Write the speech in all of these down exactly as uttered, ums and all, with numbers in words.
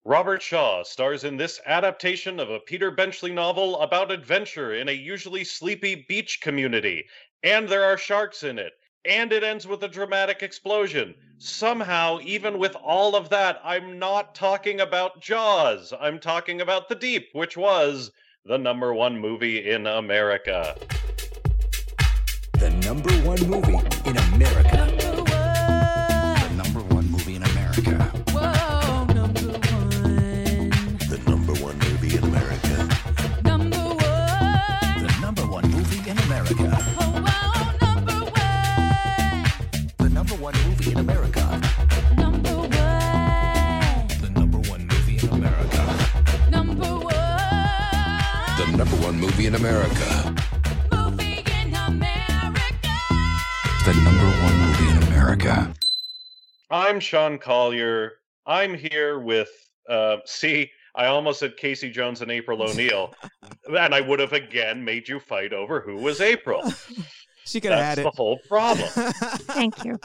Robert Shaw stars in this adaptation of a Peter Benchley novel about adventure in a usually sleepy beach community. And there are sharks in it. And it ends with a dramatic explosion. Somehow, even with all of that, I'm not talking about Jaws. I'm talking about The Deep, which was the number one movie in America. The number one movie in America. Number one. The number one movie in America. Whoa, number one. The number one movie in America. Number one. The number one movie in America. Oh, wow, number one. The number one movie in America. Number one. The number one movie in America. Number one. The number one movie in America. Movie in America. The number one movie in America. I'm Sean Collier. I'm here with, uh, see, I almost said Casey Jones and April O'Neil, and I would have again made you fight over who was April. She could have That's had the it. whole problem. Thank you.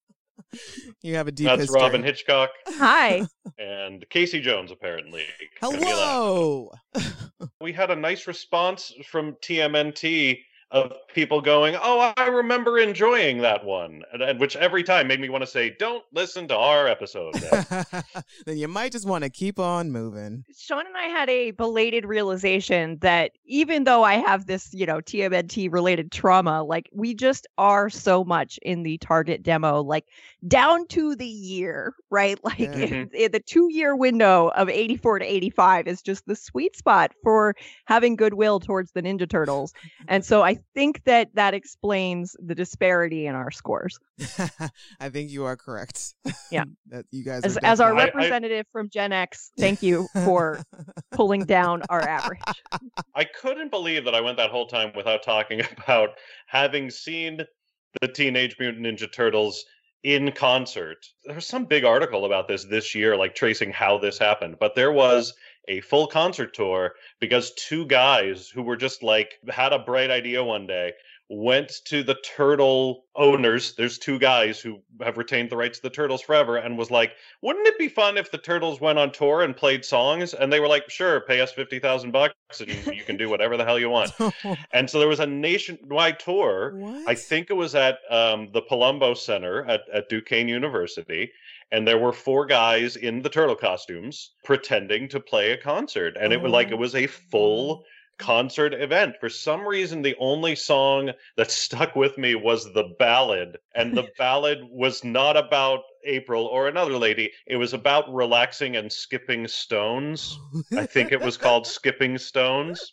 You have a deep That's history. Robin Hitchcock Hi. and Casey Jones, apparently. Hello. We had a nice response from T M N T of people going, oh, I remember enjoying that one. And, and which every time made me want to say, don't listen to our episode. Then you might just want to keep on moving. Sean and I had a belated realization that even though I have this, you know, T M N T related trauma, like we just are so much in the target demo, like down to the year, right? Like Yeah. in- in the two year window of eighty-four to eighty-five is just the sweet spot for having goodwill towards the Ninja Turtles. And so I think that that explains the disparity in our scores. I think you are correct. Yeah. That you guys As, are as our I- I- representative from Gen X, thank you for pulling down our average. I couldn't believe that I went that whole time without talking about having seen the Teenage Mutant Ninja Turtles in concert. There was some big article about this this year, like tracing how this happened, but there was a full concert tour because two guys who were just like, had a bright idea one day, went to the Turtle owners. There's two guys who have retained the rights to the Turtles forever, and was like, wouldn't it be fun if the Turtles went on tour and played songs? And they were like, sure, pay us fifty thousand bucks and you can do whatever the hell you want. And so there was a nationwide tour. What? I think it was at um, the Palumbo Center at, at Duquesne University. And there were four guys in the turtle costumes pretending to play a concert. And it was like, it was a full concert event. For some reason, the only song that stuck with me was the ballad. And the ballad was not about April or another lady. It was about relaxing and skipping stones. I think it was called Skipping Stones.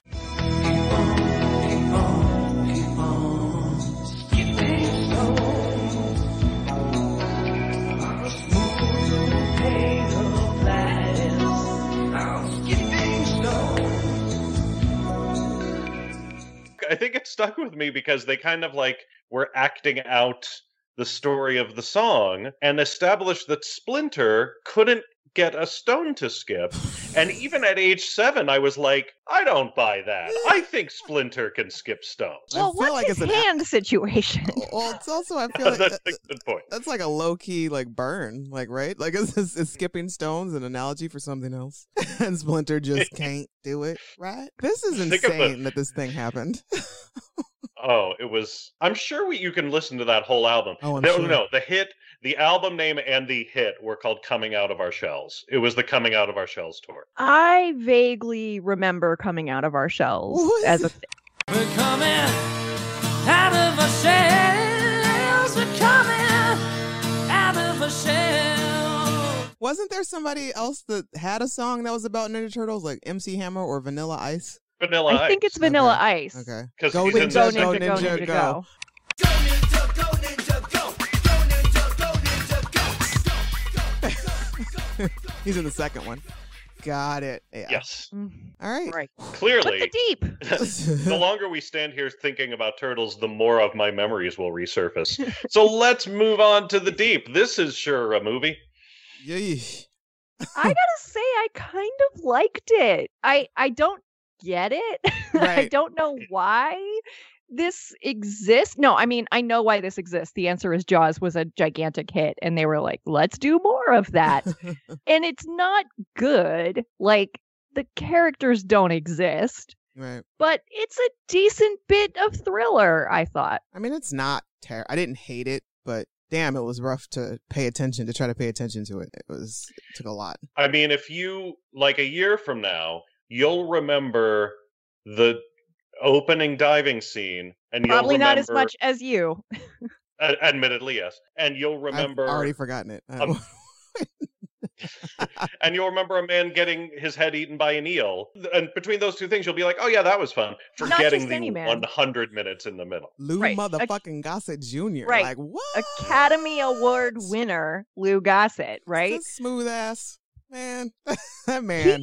I think it stuck with me because they kind of like were acting out the story of the song and established that Splinter couldn't get a stone to skip. And even at age seven, I was like, I don't buy that. I think Splinter can skip stones. I Well, feel what's like his it's an- hand situation? Well, it's also, I feel like That's that- a good point. that's like a low key like burn, like right? Like is, is, is skipping stones an analogy for something else? And Splinter just can't do it, right? This is Think of the- insane that this thing happened. Oh, it was. I'm sure we, you can listen to that whole album. Oh, I'm no, sure. no, the hit, the album name and the hit were called Coming Out of Our Shells. It was the Coming Out of Our Shells tour. I vaguely remember coming out of our shells What? as a We're coming out of our shells. We're coming out of our shells. Wasn't there somebody else that had a song that was about Ninja Turtles, like M C Hammer or Vanilla Ice? Vanilla I think Ice. it's Vanilla Okay. Ice. Okay. 'Cause Go he's With in Go the Ninja, second Go movie. Ninja, Go. Go ninja, go ninja, go. Go ninja, go ninja, go. He's in the second one. Got it. Yeah. Yes. Mm, All right. Right. But Clearly, the deep. the longer we stand here thinking about turtles, the more of my memories will resurface. So let's move on to the deep. This is sure a movie. Yeesh. I gotta say, I kind of liked it. I I don't get it. I Right. don't know why. this exists. No, I mean, I know why this exists. The answer is Jaws was a gigantic hit, and they were like, let's do more of that. And it's not good. Like, the characters don't exist, Right. but it's a decent bit of thriller, I thought. I mean, it's not terrible. I didn't hate it, but damn, it was rough to pay attention, to try to pay attention to it. It was, it took a lot. I mean, if you, like a year from now, you'll remember the opening diving scene, and you'll Probably remember, not as much as you. uh, admittedly, yes, and you'll remember, I've already forgotten it. Um, and you'll remember a man getting his head eaten by an eel. And between those two things, you'll be like, oh yeah, that was fun. Not Forgetting just the any man. one hundred minutes in the middle. Lou Right. motherfucking Gossett Junior Right. Like, what? Academy Award winner Lou Gossett, right? This smooth ass man. That man.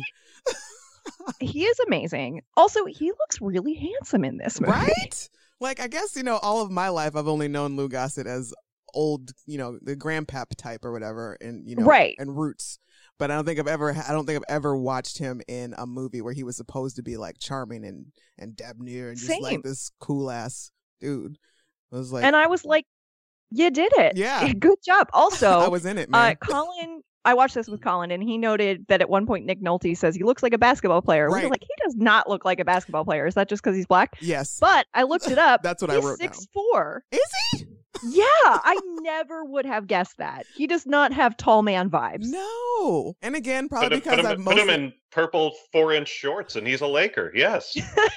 He is amazing. Also, he looks really handsome in this movie. Right? Like, I guess, you know, all of my life, I've only known Lou Gossett as old, you know, the grandpap type or whatever, and, you know, Right. and Roots. But I don't think I've ever, I don't think I've ever watched him in a movie where he was supposed to be like charming and, and debonair and just Same. like this cool ass dude. I was like, And I was like, you did it. Yeah. Good job. Also, I was in it, uh, man. Colin, I watched this with Colin, and he noted that at one point Nick Nolte says he looks like a basketball player. We Right. were like, he does not look like a basketball player. Is that just because he's black? Yes. But I looked it up. That's what I he's wrote down. six four. Is he? Yeah, I never would have guessed that. He does not have tall man vibes. No. And again, probably Put him, because put, him, I've put him mostly... in purple four-inch shorts, and he's a Laker. Yes,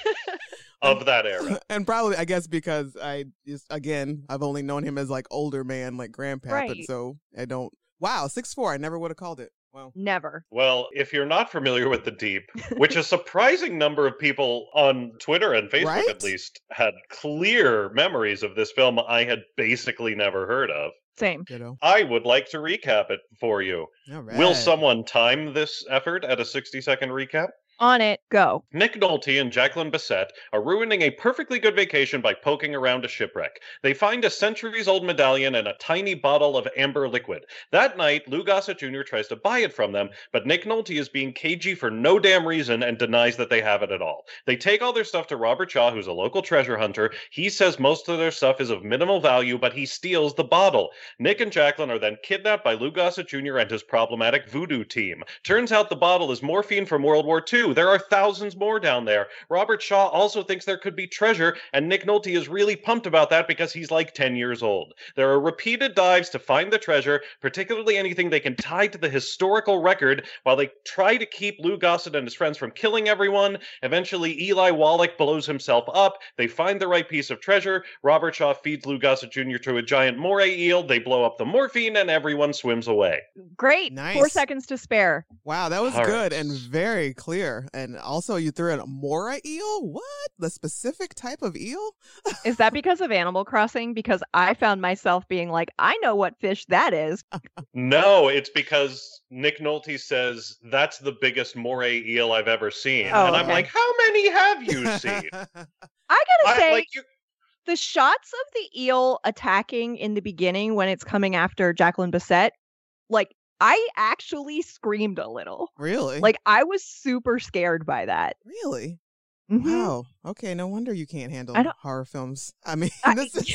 of that era. And probably, I guess, because I just, again, I've only known him as like older man, like grandpa. Right. And so I don't, wow, six four. I never would have called it. Wow. Never. Well, if you're not familiar with The Deep, which a surprising number of people on Twitter and Facebook Right? at least had clear memories of this film I had basically never heard of, Same. Ditto. I would like to recap it for you. All right. Will someone time this effort at a sixty second recap? On it, go. Nick Nolte and Jacqueline Bisset are ruining a perfectly good vacation by poking around a shipwreck. They find a centuries-old medallion and a tiny bottle of amber liquid. That night, Lou Gossett Junior tries to buy it from them, but Nick Nolte is being cagey for no damn reason and denies that they have it at all. They take all their stuff to Robert Shaw, who's a local treasure hunter. He says most of their stuff is of minimal value, but he steals the bottle. Nick and Jacqueline are then kidnapped by Lou Gossett Junior and his problematic voodoo team. Turns out the bottle is morphine from World War Two. There are thousands more down there. Robert Shaw also thinks there could be treasure, and Nick Nolte is really pumped about that because he's like ten years old. There are repeated dives to find the treasure, particularly anything they can tie to the historical record, while they try to keep Lou Gossett and his friends from killing everyone. Eventually, Eli Wallach blows himself up. They find the right piece of treasure. Robert Shaw feeds Lou Gossett Junior to a giant moray eel. They blow up the morphine, and everyone swims away. Great. Nice. Four seconds to spare. Wow, that was All good right. and very clear. And also, you threw in a moray eel? What? The specific type of eel? Is that because of Animal Crossing? Because I found myself being like, I know what fish that is. No, it's because Nick Nolte says that's the biggest moray eel I've ever seen. Oh, and I'm okay. like, how many have you seen? I gotta I, say, like you, the shots of the eel attacking in the beginning when it's coming after Jacqueline Bisset, like, I actually screamed a little. Really? Like, I was super scared by that. really? Mhm. Wow. Okay, no wonder you can't handle I don't- horror films. I mean, I- this is...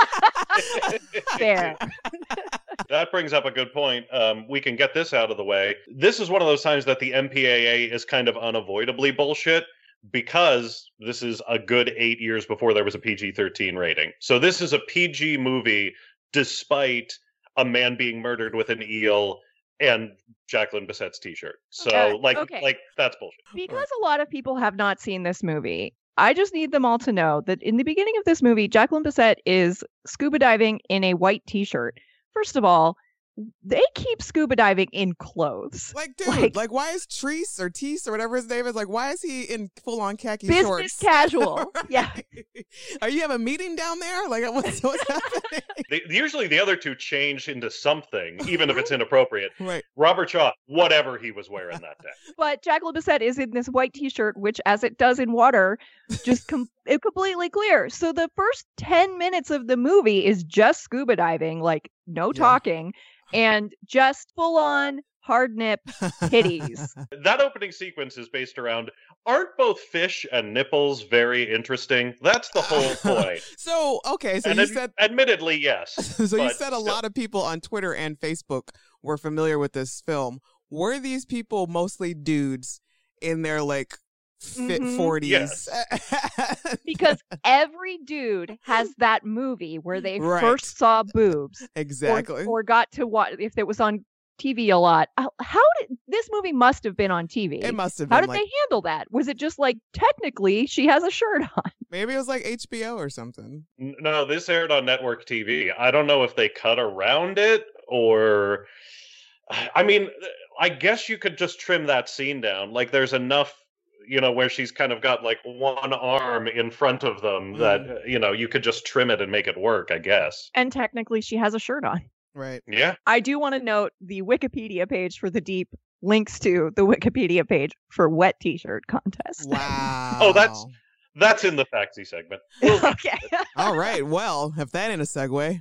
Fair. That brings up a good point. Um, we can get this out of the way. This is one of those times that the M P A A is kind of unavoidably bullshit, because this is a good eight years before there was a P G thirteen rating. So this is a P G movie despite a man being murdered with an eel and Jacqueline Bisset's t-shirt. So Okay, like okay. like that's bullshit. Because a lot of people have not seen this movie, I just need them all to know that in the beginning of this movie, Jacqueline Bisset is scuba diving in a white t-shirt. First of all, they keep scuba diving in clothes. Like, dude, Like- like, why is Treese or Teese or whatever his name is, like, why is he in full-on khaki Business shorts? casual. Yeah. Are you have a meeting down there? Like, what's, what's happening? They, usually the other two change into something, even if it's inappropriate. Right. Robert Shaw, whatever he was wearing that day. But Jacqueline Bisset is in this white t-shirt, which, as it does in water, just com- it completely clear. So the first ten minutes of the movie is just scuba diving, like no Yeah. talking, and just full on hard nip titties. That opening sequence is based around, aren't both fish and nipples very interesting? That's the whole point. So, okay, so and you ad- said admittedly, yes. so you but said a still. lot of people on Twitter and Facebook were familiar with this film. Were these people mostly dudes in their like fit Mhm. forties? Because every dude has that movie where they Right. first saw boobs. or- Exactly. Or, got to watch, if it was on T V a lot. How how did, this movie must have been on T V. It must have How been did like they handle that? Was it just like, technically, she has a shirt on? maybe it was like H B O or something. N- No, this aired on network T V. I don't know if they cut around it or. I mean, I guess you could just trim that scene down. Like, there's enough, you know, where she's kind of got like one arm in front of them that, uh, you know, you could just trim it and make it work, I guess. And technically, she has a shirt on. Right. Yeah. I do want to note the Wikipedia page for The Deep links to the Wikipedia page for Wet T-shirt contest. Wow. Oh, that's- That's in the Faxi segment. We'll get Okay. all right. Well, if that ain't a segue.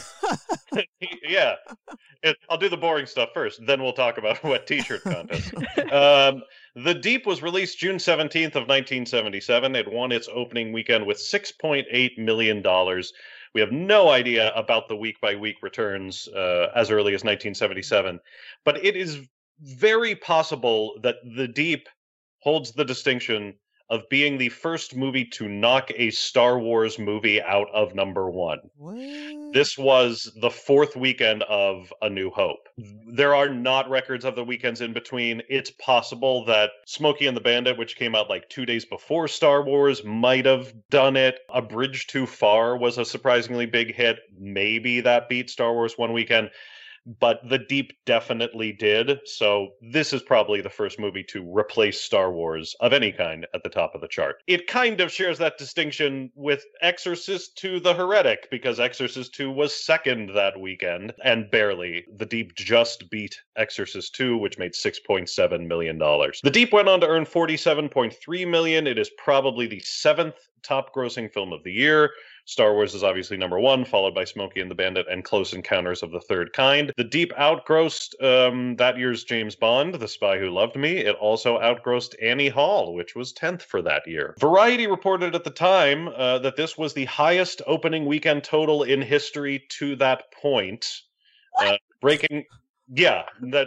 yeah. It, I'll do the boring stuff first, then we'll talk about Wet T-shirt contest. um, The Deep was released June seventeenth of nineteen seventy-seven. It won its opening weekend with six point eight million dollars. We have no idea about the week-by-week returns uh, as early as nineteen seventy-seven, but it is very possible that The Deep holds the distinction of being the first movie to knock a Star Wars movie out of number one. What? This was the fourth weekend of A New Hope. There are not records of the weekends in between. It's possible that Smokey and the Bandit, which came out like two days before Star Wars, might have done it. A Bridge Too Far was a surprisingly big hit. Maybe that beat Star Wars one weekend. But The Deep definitely did. So this is probably the first movie to replace Star Wars of any kind at the top of the chart. It kind of shares that distinction with Exorcist two The Heretic, because Exorcist two was second that weekend, and barely. The Deep just beat Exorcist two, which made six point seven million dollars. The Deep went on to earn forty-seven point three million dollars. It is probably the seventh top grossing film of the year. Star Wars is obviously number one, followed by Smokey and the Bandit and Close Encounters of the Third Kind. The Deep outgrossed um, that year's James Bond, The Spy Who Loved Me. It also outgrossed Annie Hall, which was tenth for that year. Variety reported at the time uh, that this was the highest opening weekend total in history to that point. Uh, breaking, yeah, that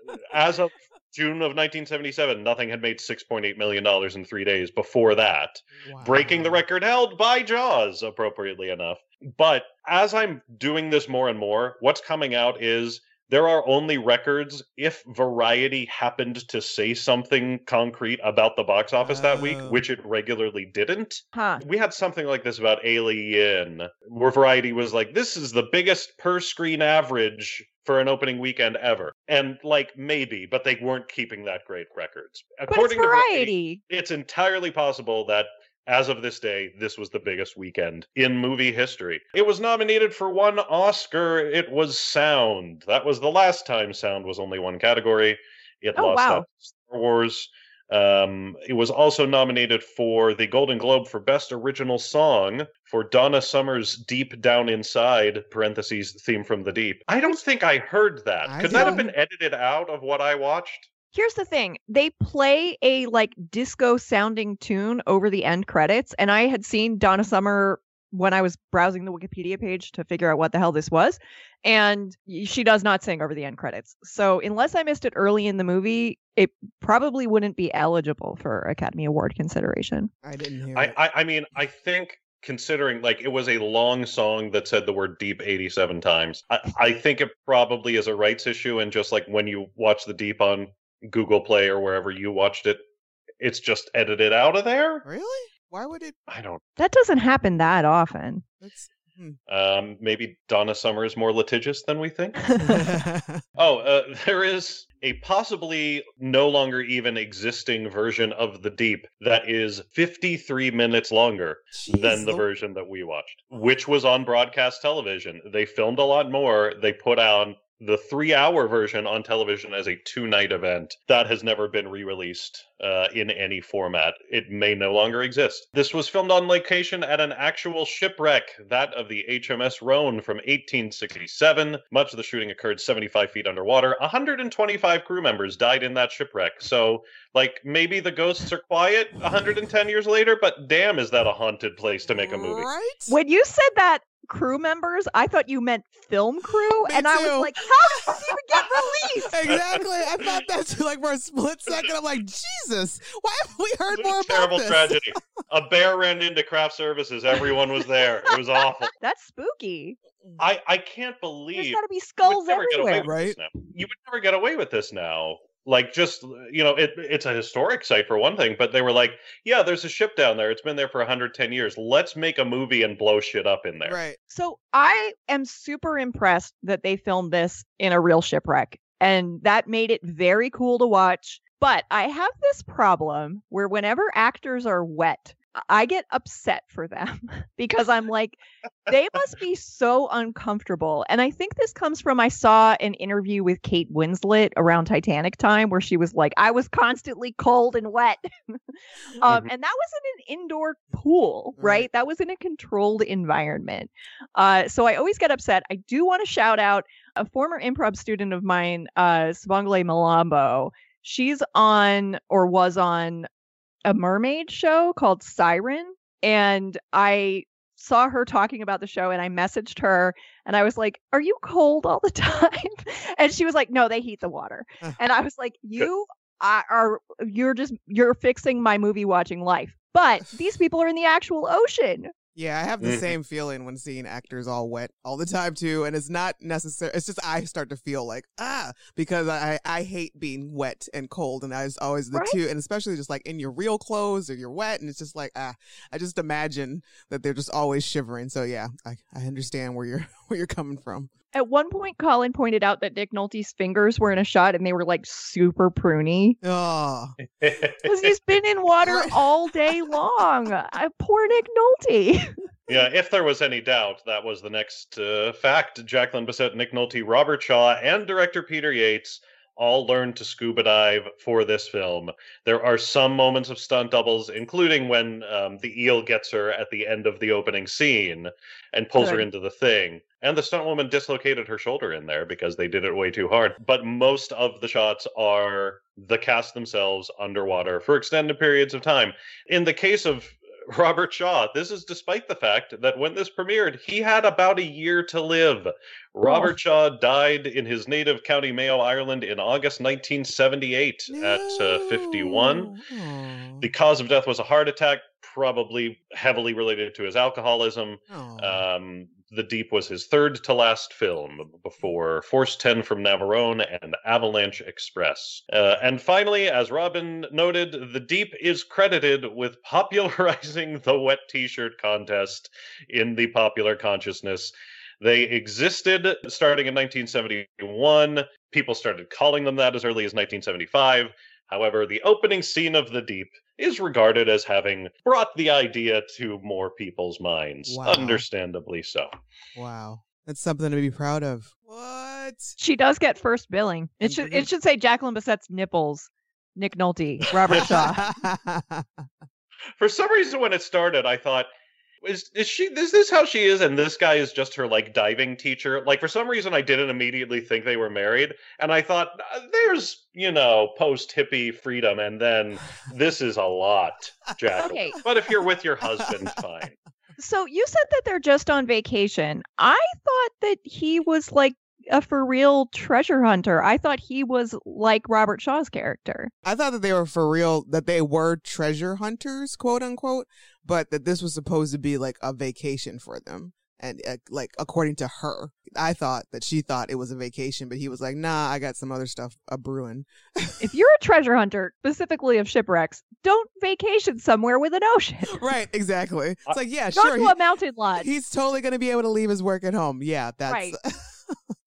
as of June of nineteen seventy-seven, nothing had made six point eight million dollars in three days before that. Wow. Breaking the record held by Jaws, appropriately enough. But as I'm doing this more and more, what's coming out is there are only records if Variety happened to say something concrete about the box office that week, Oh. which it regularly didn't. Huh. We had something like this about Alien, where Variety was like, this is the biggest per screen average for an opening weekend ever. And like, maybe, but they weren't keeping that great records. But it's According to Variety, Variety. it's entirely possible that as of this day, this was the biggest weekend in movie history. It was nominated for one Oscar. It was sound. That was the last time sound was only one category. It Oh, lost wow. out to Star Wars. Um, it was also nominated for the Golden Globe for Best Original Song for Donna Summer's Deep Down Inside, parentheses, theme from the deep. I don't think I heard that. I Could that have didn't. been edited out of what I watched? Here's the thing. They play a like disco sounding tune over the end credits. And I had seen Donna Summer when I was browsing the Wikipedia page to figure out what the hell this was. And y- she does not sing over the end credits. So unless I missed it early in the movie, it probably wouldn't be eligible for Academy Award consideration. I didn't hear I, it. I, I mean, I think considering like it was a long song that said the word deep eighty-seven times, I, I think it probably is a rights issue. And just like when you watch the deep on Google Play or wherever you watched it, it's just edited out of there. Really? Why would it? I don't. That doesn't happen that often. That's, Um, maybe Donna Summer is more litigious than we think. Oh, uh, there is a possibly no longer even existing version of The Deep that is fifty-three minutes longer than Jeez, the oh, version that we watched, which was on broadcast television. They filmed a lot more. They put out the three-hour version on television as a two-night event. That has never been re-released uh, in any format. It may no longer exist. This was filmed on location at an actual shipwreck, that of the H M S Rhone from eighteen sixty-seven. Much of the shooting occurred seventy-five feet underwater. one hundred twenty-five crew members died in that shipwreck. So, like, maybe the ghosts are quiet one hundred ten years later, but damn, is that a haunted place to make a movie. Right? When you said that crew members, I thought you meant film crew, Me and I too. was like, how did this even get released? Exactly. I thought that too, like for a split second. I'm like, Jesus, why haven't we heard It more was a about terrible this? tragedy. A bear ran into craft services. Everyone was there. It was awful. That's spooky. I, I can't There's believe got to be you would skulls never get away everywhere. with this Right? now. You would never get away with this now. Like, just, you know, it, it's a historic site for one thing, but they were like, yeah, there's a ship down there. It's been there for one hundred ten years. Let's make a movie and blow shit up in there. Right. So I am super impressed that they filmed this in a real shipwreck, and that made it very cool to watch. But I have this problem where whenever actors are wet, I get upset for them because I'm like, they must be so uncomfortable. And I think this comes from, I saw an interview with Kate Winslet around Titanic time where she was like, I was constantly cold and wet. um, and that was in an indoor pool, right? Right. That was in a controlled environment. Uh, so I always get upset. I do want to shout out a former improv student of mine, uh, Svangale Malambo. She's on, or was on, a mermaid show called Siren, and I saw her talking about the show, and I messaged her, and I was like, are you cold all the time? And she was like, no, they heat the water. And I was like, you are, are you're just you're fixing my movie watching life, but these people are in the actual ocean. Yeah, I have the Mhm. same feeling when seeing actors all wet all the time too, and it's not necessary. It's just I start to feel like ah, because I I hate being wet and cold, and I was always the Right? two, and especially just like in your real clothes or you're wet, and it's just like ah, I just imagine that they're just always shivering. So yeah, I I understand where you're where you're coming from. At one point, Colin pointed out that Nick Nolte's fingers were in a shot, and they were like super pruny. Oh, Because he's been in water Right. all day long. Uh, poor Nick Nolte. Yeah, if there was any doubt, that was the next uh, fact. Jacqueline Bisset, Nick Nolte, Robert Shaw, and director Peter Yates all learned to scuba dive for this film. There are some moments of stunt doubles, including when um, the eel gets her at the end of the opening scene and pulls her Good. into the thing. And the stunt woman dislocated her shoulder in there because they did it way too hard. But most of the shots are the cast themselves underwater for extended periods of time. In the case of Robert Shaw, this is despite the fact that when this premiered, he had about a year to live. Robert Shaw died in his native County Mayo, Ireland in August nineteen seventy-eight at uh, fifty-one. No. The cause of death was a heart attack, probably heavily related to his alcoholism. Oh. Um, The Deep was his third to last film before Force ten from Navarone and Avalanche Express. Uh, and finally, as Robin noted, The Deep is credited with popularizing the wet t-shirt contest in the popular consciousness. They existed starting in nineteen seventy-one. People started calling them that as early as nineteen seventy-five. However, the opening scene of The Deep is regarded as having brought the idea to more people's minds. Wow. Understandably so. Wow, that's something to be proud of. What? She does get first billing. It And should the- it should say Jacqueline Bisset's nipples, Nick Nolte, Robert Shaw. For some reason, when it started, I thought, is is she? Is this how she is? And this guy is just her like diving teacher. Like for some reason, I didn't immediately think they were married, and I thought, "Uh, there's you know post hippie freedom, and then this is a lot, Jack. Okay. But if you're with your husband, fine. So you said that they're just on vacation. I thought that he was like a for real treasure hunter. I thought he was like Robert Shaw's character. I thought that they were for real, that they were treasure hunters, quote unquote, but that this was supposed to be like a vacation for them. And uh, like, according to her, I thought that she thought it was a vacation, but he was like, nah, I got some other stuff a brewing. If you're a treasure hunter, specifically of shipwrecks, don't vacation somewhere with an ocean. Right, exactly. It's like, yeah, Go sure. to he- a mountain lodge. he's totally going to be able to leave his work at home. Yeah, that's. Right.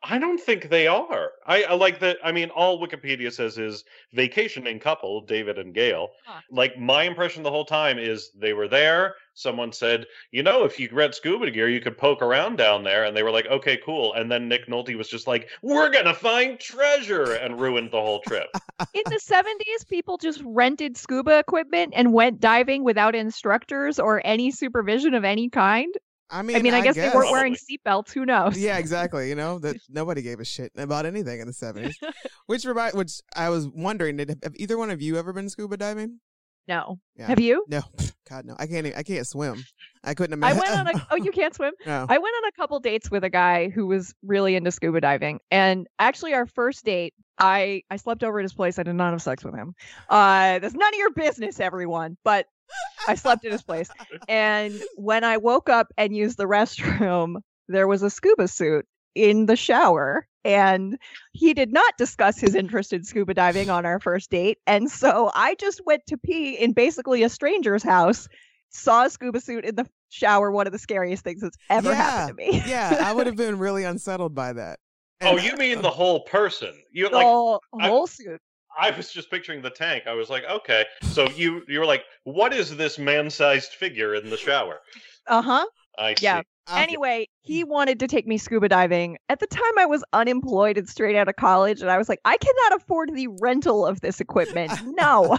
I don't think they are. I, I like that. I mean, all Wikipedia says is vacationing couple, David and Gail. Huh. Like, my impression the whole time is they were there. Someone said, you know, if you rent scuba gear, you could poke around down there. And they were like, okay, cool. And then Nick Nolte was just like, we're going to find treasure, and ruined the whole trip. In the seventies, people just rented scuba equipment and went diving without instructors or any supervision of any kind. I mean, I mean, I, guess, they weren't wearing seatbelts. Who knows? Yeah, exactly. You know that nobody gave a shit about anything in the seventies. which remind, which I was wondering, did have either one of you ever been scuba diving? No. Yeah. Have you? No. God, no. I can't. Even, I can't swim. I couldn't I imagine. went on a. Oh, you can't swim. No. I went on a couple dates with a guy who was really into scuba diving, and actually, our first date, I I slept over at his place. I did not have sex with him. Uh, that's none of your business, everyone. But I slept at his place, and when I woke up and used the restroom, there was a scuba suit in the shower. And he did not discuss his interest in scuba diving on our first date. And so I just went to pee in basically a stranger's house, saw a scuba suit in the shower, one of the scariest things that's ever Yeah. happened to me. Yeah, I would have been really unsettled by that. Oh, And- you mean the whole person? You The like? whole, I- whole suit. I was just picturing the tank. I was like, okay. So you you were like, what is this man-sized figure in the shower? Uh-huh. I see. Yeah. Okay. Anyway, he wanted to take me scuba diving. At the time, I was unemployed and straight out of college, and I was like, I cannot afford the rental of this equipment. No.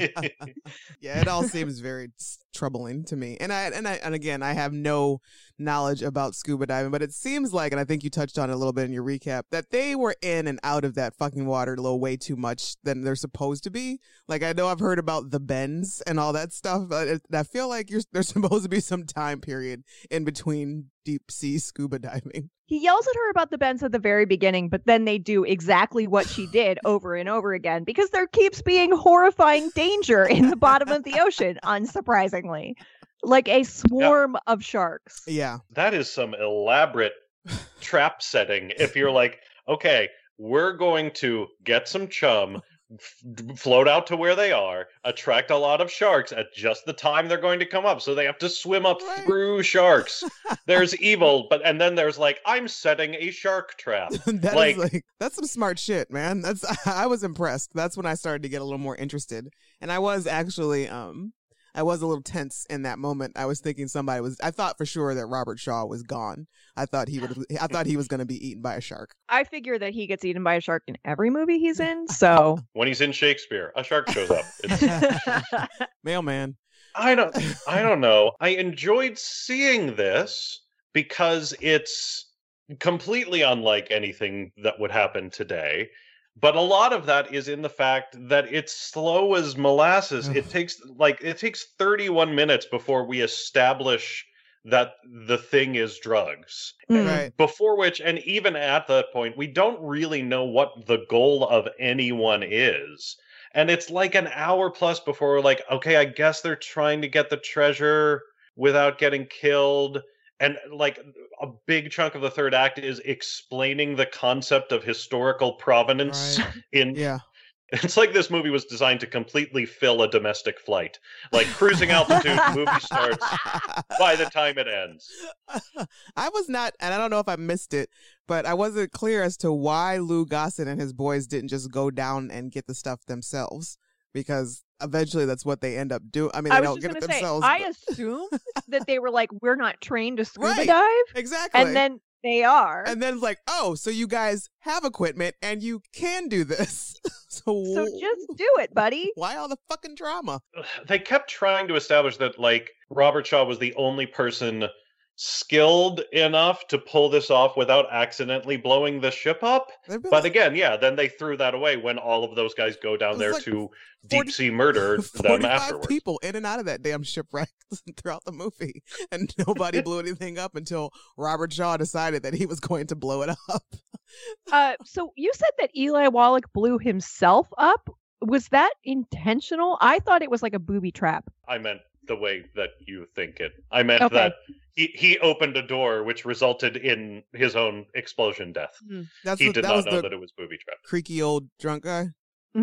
Yeah, it all seems very s- troubling to me. And I and I and again, I have no knowledge about scuba diving, but it seems like, and I think you touched on it a little bit in your recap, that they were in and out of that fucking water a little way too much than they're supposed to be. Like, I know I've heard about the bends and all that stuff, but it, I feel like you're, there's supposed to be some time period in between deep sea scuba diving. He yells at her about the bends at the very beginning, but then they do exactly what she did over and over again because there keeps being horrifying danger in the bottom of the ocean, unsurprisingly. Like a swarm of sharks. Yeah. That is some elaborate trap setting. If you're like, okay, we're going to get some chum, f- float out to where they are, attract a lot of sharks at just the time they're going to come up, so they have to swim up Right. through sharks. There's evil, but and then there's like, I'm setting a shark trap. That is Like- like, that's some smart shit, man. That's I was impressed. That's when I started to get a little more interested. And I was actually um I was a little tense in that moment. I was thinking somebody was I thought for sure that Robert Shaw was gone. I thought he would I thought he was going to be eaten by a shark. I figure that he gets eaten by a shark in every movie he's in, so. When he's in Shakespeare, a shark shows up. It's, Mailman. I don't I don't know. I enjoyed seeing this because it's completely unlike anything that would happen today. But a lot of that is in the fact that it's slow as molasses. Ugh. It takes like it takes thirty-one minutes before we establish that the thing is drugs. Mm. Right. Before which, and even at that point, we don't really know what the goal of anyone is. And it's like an hour plus before we're like, okay, I guess they're trying to get the treasure without getting killed. And like a big chunk of the third act is explaining the concept of historical provenance Right. in Yeah. it's like this movie was designed to completely fill a domestic flight. Like cruising altitude, movie starts by the time it ends. I was not, and I don't know if I missed it, but I wasn't clear as to why Lou Gossett and his boys didn't just go down and get the stuff themselves, because eventually that's what they end up doing. I mean, they I was don't just get going it to say, themselves. I but- assume that they were like, we're not trained to scuba Right. dive. exactly. And then they are. and then it's like, oh, so you guys have equipment and you can do this. so So just do it, buddy. why all the fucking drama? They kept trying to establish that like Robert Shaw was the only person skilled enough to pull this off without accidentally blowing the ship up. They've been But like again, yeah, then they threw that away when all of those guys go down It was there like to forty deep sea murder them forty-five afterwards. people in and out of that damn shipwreck throughout the movie, and nobody blew anything up until Robert Shaw decided that he was going to blow it up. Uh, so you said that Eli Wallach blew himself up. Was that intentional? I thought it was like a booby trap. I meant the way that you think it. I meant Okay. that he, he opened a door which resulted in his own explosion death. That's He what, did that not was know the that it was booby trapped. creaky old drunk guy. Mm-hmm.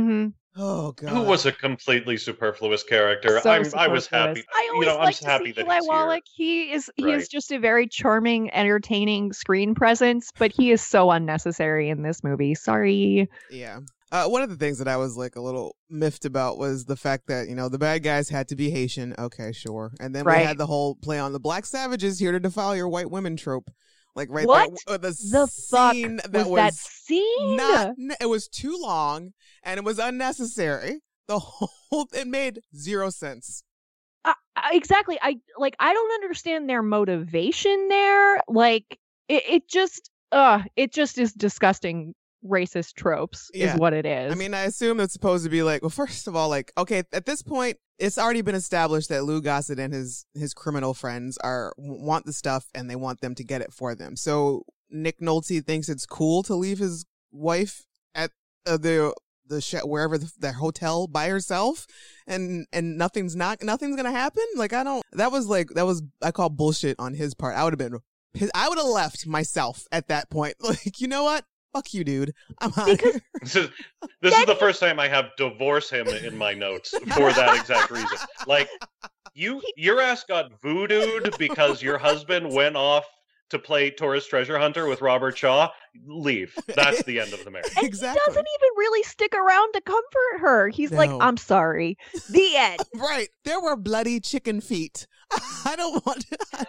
Oh god. Who was a completely superfluous character. So I'm, I was happy. superfluous. I you always know, I'm like just to happy see that Eli he's Wallach. He is he Right. is just a very charming, entertaining screen presence, but he is so unnecessary in this movie. Sorry. Yeah. Uh, one of the things that I was like a little miffed about was the fact that, you know, the bad guys had to be Haitian. Okay, sure. And then we Right. had the whole play on the black savages here to defile your white women trope. Like right What there. uh, The, The fuck scene was, that was that scene? not, n- it was too long and it was unnecessary. The whole, it made zero sense. Uh, uh, exactly. I like. I don't understand their motivation there. Like it. It just. Uh. It just is disgusting. Racist tropes Yeah. is what it is. I mean, I assume it's supposed to be like, well, first of all, like, okay, at this point, it's already been established that Lou Gossett and his his criminal friends are want the stuff and they want them to get it for them. So Nick Nolte thinks it's cool to leave his wife at uh, the the sh- wherever the, the hotel by herself, and and nothing's not nothing's gonna happen. Like I don't. That was like that was I call bullshit on his part. I would have been. His, I would have left myself at that point. Like you know what? Fuck you, dude. I'm out Because- here. This is this is the first time I have divorce him in my notes for that exact reason. Like you your ass got voodooed because your husband went off to play tourist treasure hunter with Robert Shaw. Leave. That's the end of the marriage. and Exactly. he doesn't even really stick around to comfort her. He's like, No. "I'm sorry." The end. Right. There were bloody chicken feet. I don't want to.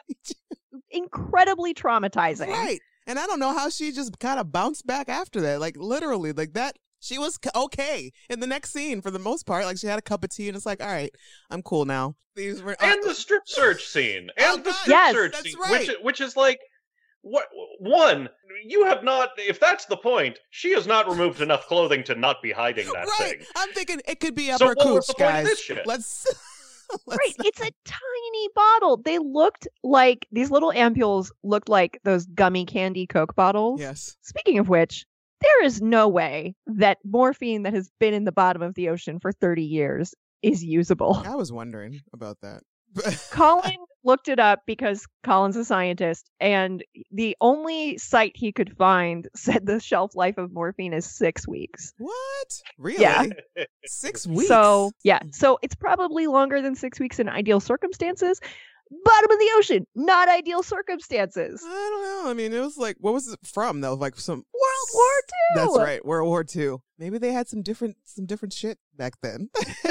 Incredibly traumatizing. Right. And I don't know how she just kind of bounced back after that. Like, literally, like that. She was c- okay in the next scene for the most part. Like, she had a cup of tea and it's like, all right, I'm cool now. These were. And the strip search scene. Oh, And the God, strip yes, search that's scene. right. Which which is like what one, you have not if that's the point, she has not removed enough clothing to not be hiding that right. thing. I'm thinking it could be up So her what was cooch, the point of guys. this shit? Let's. let's Right. not- It's a tiny bottle. They looked like these little ampules looked like those gummy candy Coke bottles. Yes. Speaking of which, there is no way that morphine that has been in the bottom of the ocean for thirty years is usable. I was wondering about that. Colin looked it up because Colin's a scientist, and the only site he could find said the shelf life of morphine is six weeks. What? Really? Yeah. Six weeks. So, yeah, so it's probably longer than six weeks in ideal circumstances. Bottom of the ocean, not ideal circumstances. I don't know. I mean, it was like, what was it from though? Like some World War Two. That's right, World War Two. Maybe they had some different, some different shit back then.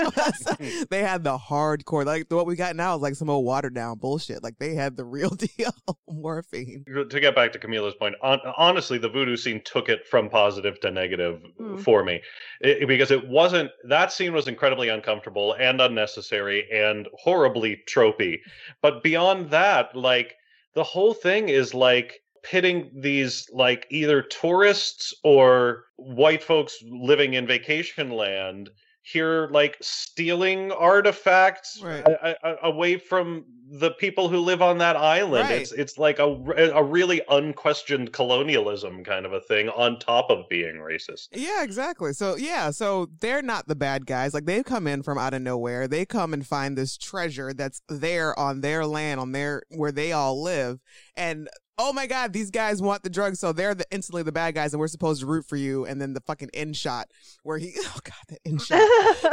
They had the hardcore, like what we got now is like some old watered down bullshit. Like they had the real deal morphine. To get back to Camila's point, on, honestly, the voodoo scene took it from positive to negative Mm. for me It- because it wasn't. That scene was incredibly uncomfortable and unnecessary and horribly tropey. But beyond that, like the whole thing is like pitting these like either tourists or white folks living in vacation land here, like stealing artifacts Right. a- a- away from the people who live on that island. Right. It's it's like a a really unquestioned colonialism kind of a thing on top of being racist. Yeah, exactly. So yeah, so they're not the bad guys. Like they come in from out of nowhere. They come and find this treasure that's there on their land, on their where they all live, and oh my God, these guys want the drugs, so they're the instantly the bad guys, and we're supposed to root for you. And then the fucking end shot where he, oh God, that end shot.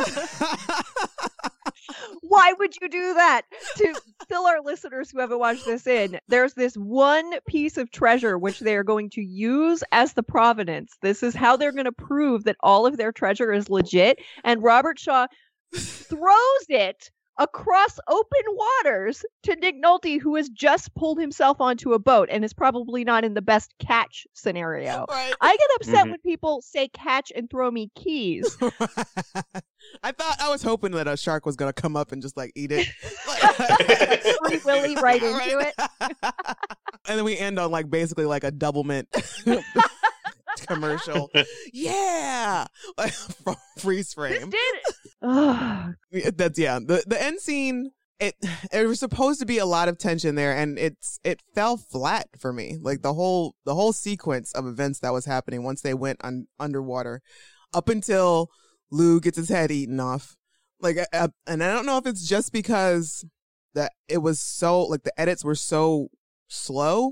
Why would you do that? To fill our listeners who haven't watched this in, there's this one piece of treasure which they are going to use as the provenance. This is how they're going to prove that all of their treasure is legit. And Robert Shaw throws it across open waters to Nick Nolte, who has just pulled himself onto a boat and is probably not in the best catch scenario. Right. I get upset Mhm. when people say catch and throw me keys. I thought I was hoping that a shark was gonna come up and just like eat it. Free Willy right into it. And then we end on like basically like a double mint commercial. Yeah, like from freeze This frame. did it. Ugh. That's yeah. The the end scene. It there was supposed to be a lot of tension there, and it's it fell flat for me. Like the whole the whole sequence of events that was happening once they went un, underwater, up until Lou gets his head eaten off. Like, uh, and I don't know if it's just because that it was so like the edits were so slow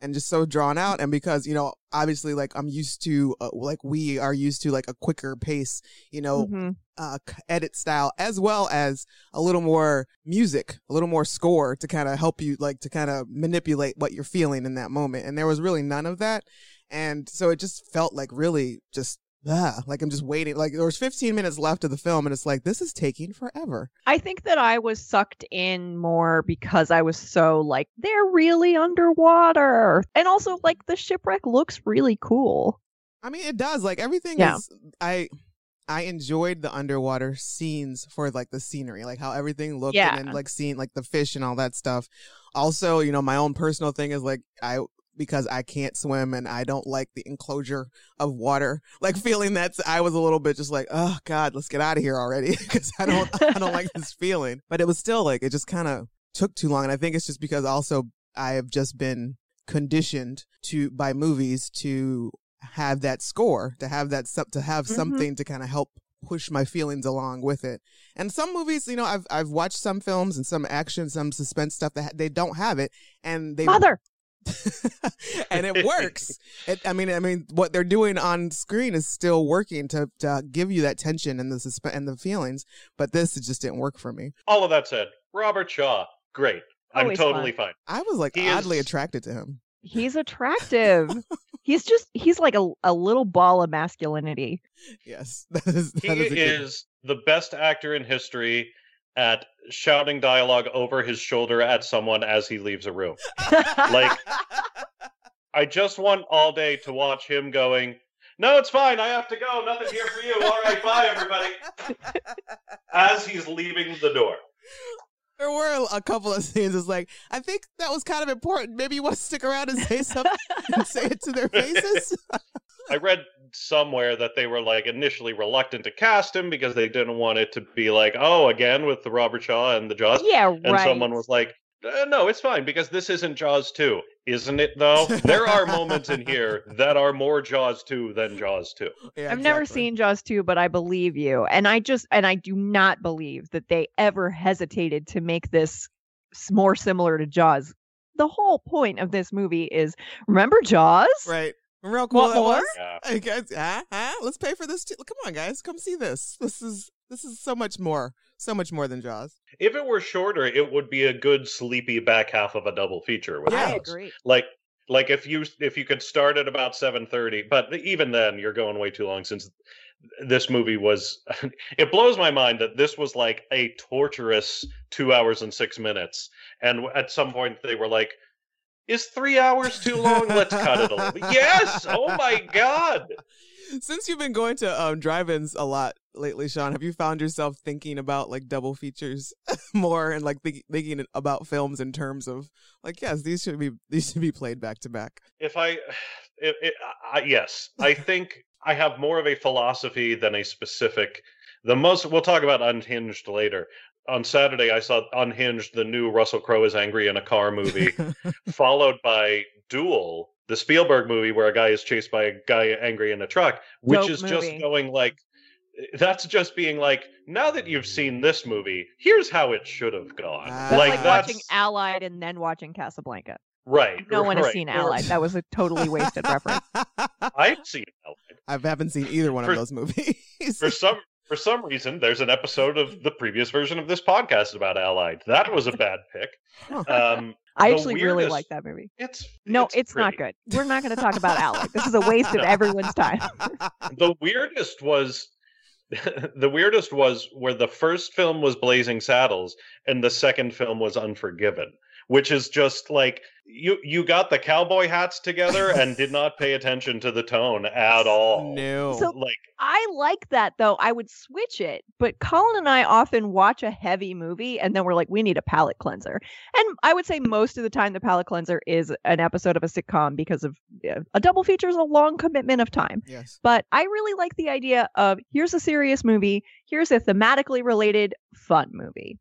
and just so drawn out. And because, you know, obviously, like, I'm used to, uh, like, we are used to, like, a quicker pace, you know, Mm-hmm. uh, c- edit style, as well as a little more music, a little more score to kind of help you, like, to kind of manipulate what you're feeling in that moment. And there was really none of that. And so it just felt like really just, ah, like I'm just waiting. Like there was fifteen minutes left of the film, and it's like, this is taking forever. I think that I was sucked in more because I was so like, they're really underwater. And also, like, the shipwreck looks really cool. I mean, it does. Like everything Yeah. is, I, I enjoyed the underwater scenes for like the scenery, like how everything looked, Yeah. and then like seeing like the fish and all that stuff. Also, you know, my own personal thing is like, I, because I can't swim and I don't like the enclosure of water, like feeling that I was a little bit just like, oh God, let's get out of here already. Cause I don't, I don't like this feeling, but it was still like, it just kind of took too long. And I think it's just because also I have just been conditioned to, by movies to have that score, to have that, to have Mhm. something to kind of help push my feelings along with it. And some movies, you know, I've, I've watched some films and some action, some suspense stuff that ha- they don't have it. And they, Mother! and it works. It, I mean, I mean, what they're doing on screen is still working to to give you that tension and the suspense and the feelings. But this, it just didn't work for me. All of that said, Robert Shaw, great. I'm Always totally fine. I was like He oddly is- attracted to him. He's attractive. He's just, he's like a, a little ball of masculinity. Yes, that is. That He is, a good- is the best actor in history at shouting dialogue over his shoulder at someone as he leaves a room. Like, I just want all day to watch him going, no, it's fine, I have to go, nothing here for you, all right, bye, everybody, as he's leaving the door. There were a couple of scenes. It's like, I think that was kind of important. Maybe you want to stick around and say something and say it to their faces. I read somewhere that they were like initially reluctant to cast him because they didn't want it to be like, oh, again with the Robert Shaw and the Jaws. Yeah, And right. someone was like, uh, no, it's fine because this isn't Jaws two, isn't it though? There are moments in here that are more Jaws two than Jaws two. Yeah, I've never exactly. seen Jaws two, but I believe you. And I just, and I do not believe that they ever hesitated to make this s- more similar to Jaws. The whole point of this movie is, remember Jaws? Right. Remember how cool Want that more? was? Yeah. Hey guys, ah, ah, let's pay for this too. Come on, guys, come see this. This is this is so much more, so much more than Jaws. If it were shorter, it would be a good sleepy back half of a double feature with Yeah. I Jaws. agree. Like like if you if you could start at about seven thirty, but even then you're going way too long since this movie was it blows my mind that this was like a torturous two hours and six minutes. And at some point they were like, is three hours too long? Let's cut it a little bit. Yes! Oh my god! Since you've been going to um, drive-ins a lot lately, Sean, have you found yourself thinking about like double features more and like think, thinking about films in terms of like, yes, these should be these should be played back to back? If I, it, it, I, yes, I think I have more of a philosophy than a specific. The most we'll talk about Unhinged later. On Saturday, I saw Unhinged, the new Russell Crowe is angry in a car movie, followed by Duel, the Spielberg movie where a guy is chased by a guy angry in a truck, which Dope is movie. just going like, that's just being like, now that you've seen this movie, here's how it should have gone. Ah. That's like, like that's watching Allied and then watching Casablanca. right. No one has right. seen Or- Allied. That was a totally wasted reference. I've seen Allied. I haven't seen either one For- of those movies. For some for some reason, there's an episode of the previous version of this podcast about Allied. That was a bad pick. Um, I the actually really weirdest- like that movie. It's No, it's, not pretty. good. We're not going to talk about Allied. This is a waste of No. everyone's time. The weirdest was the weirdest was where the first film was Blazing Saddles and the second film was Unforgiven, which is just like you you got the cowboy hats together and did not pay attention to the tone at all. No. So- Like I like that though. I would switch it, but Colin and I often watch a heavy movie and then we're like, we need a palate cleanser. And I would say most of the time the palate cleanser is an episode of a sitcom because of yeah, a double feature is a long commitment of time. Yes. But I really like the idea of here's a serious movie, here's a thematically related fun movie.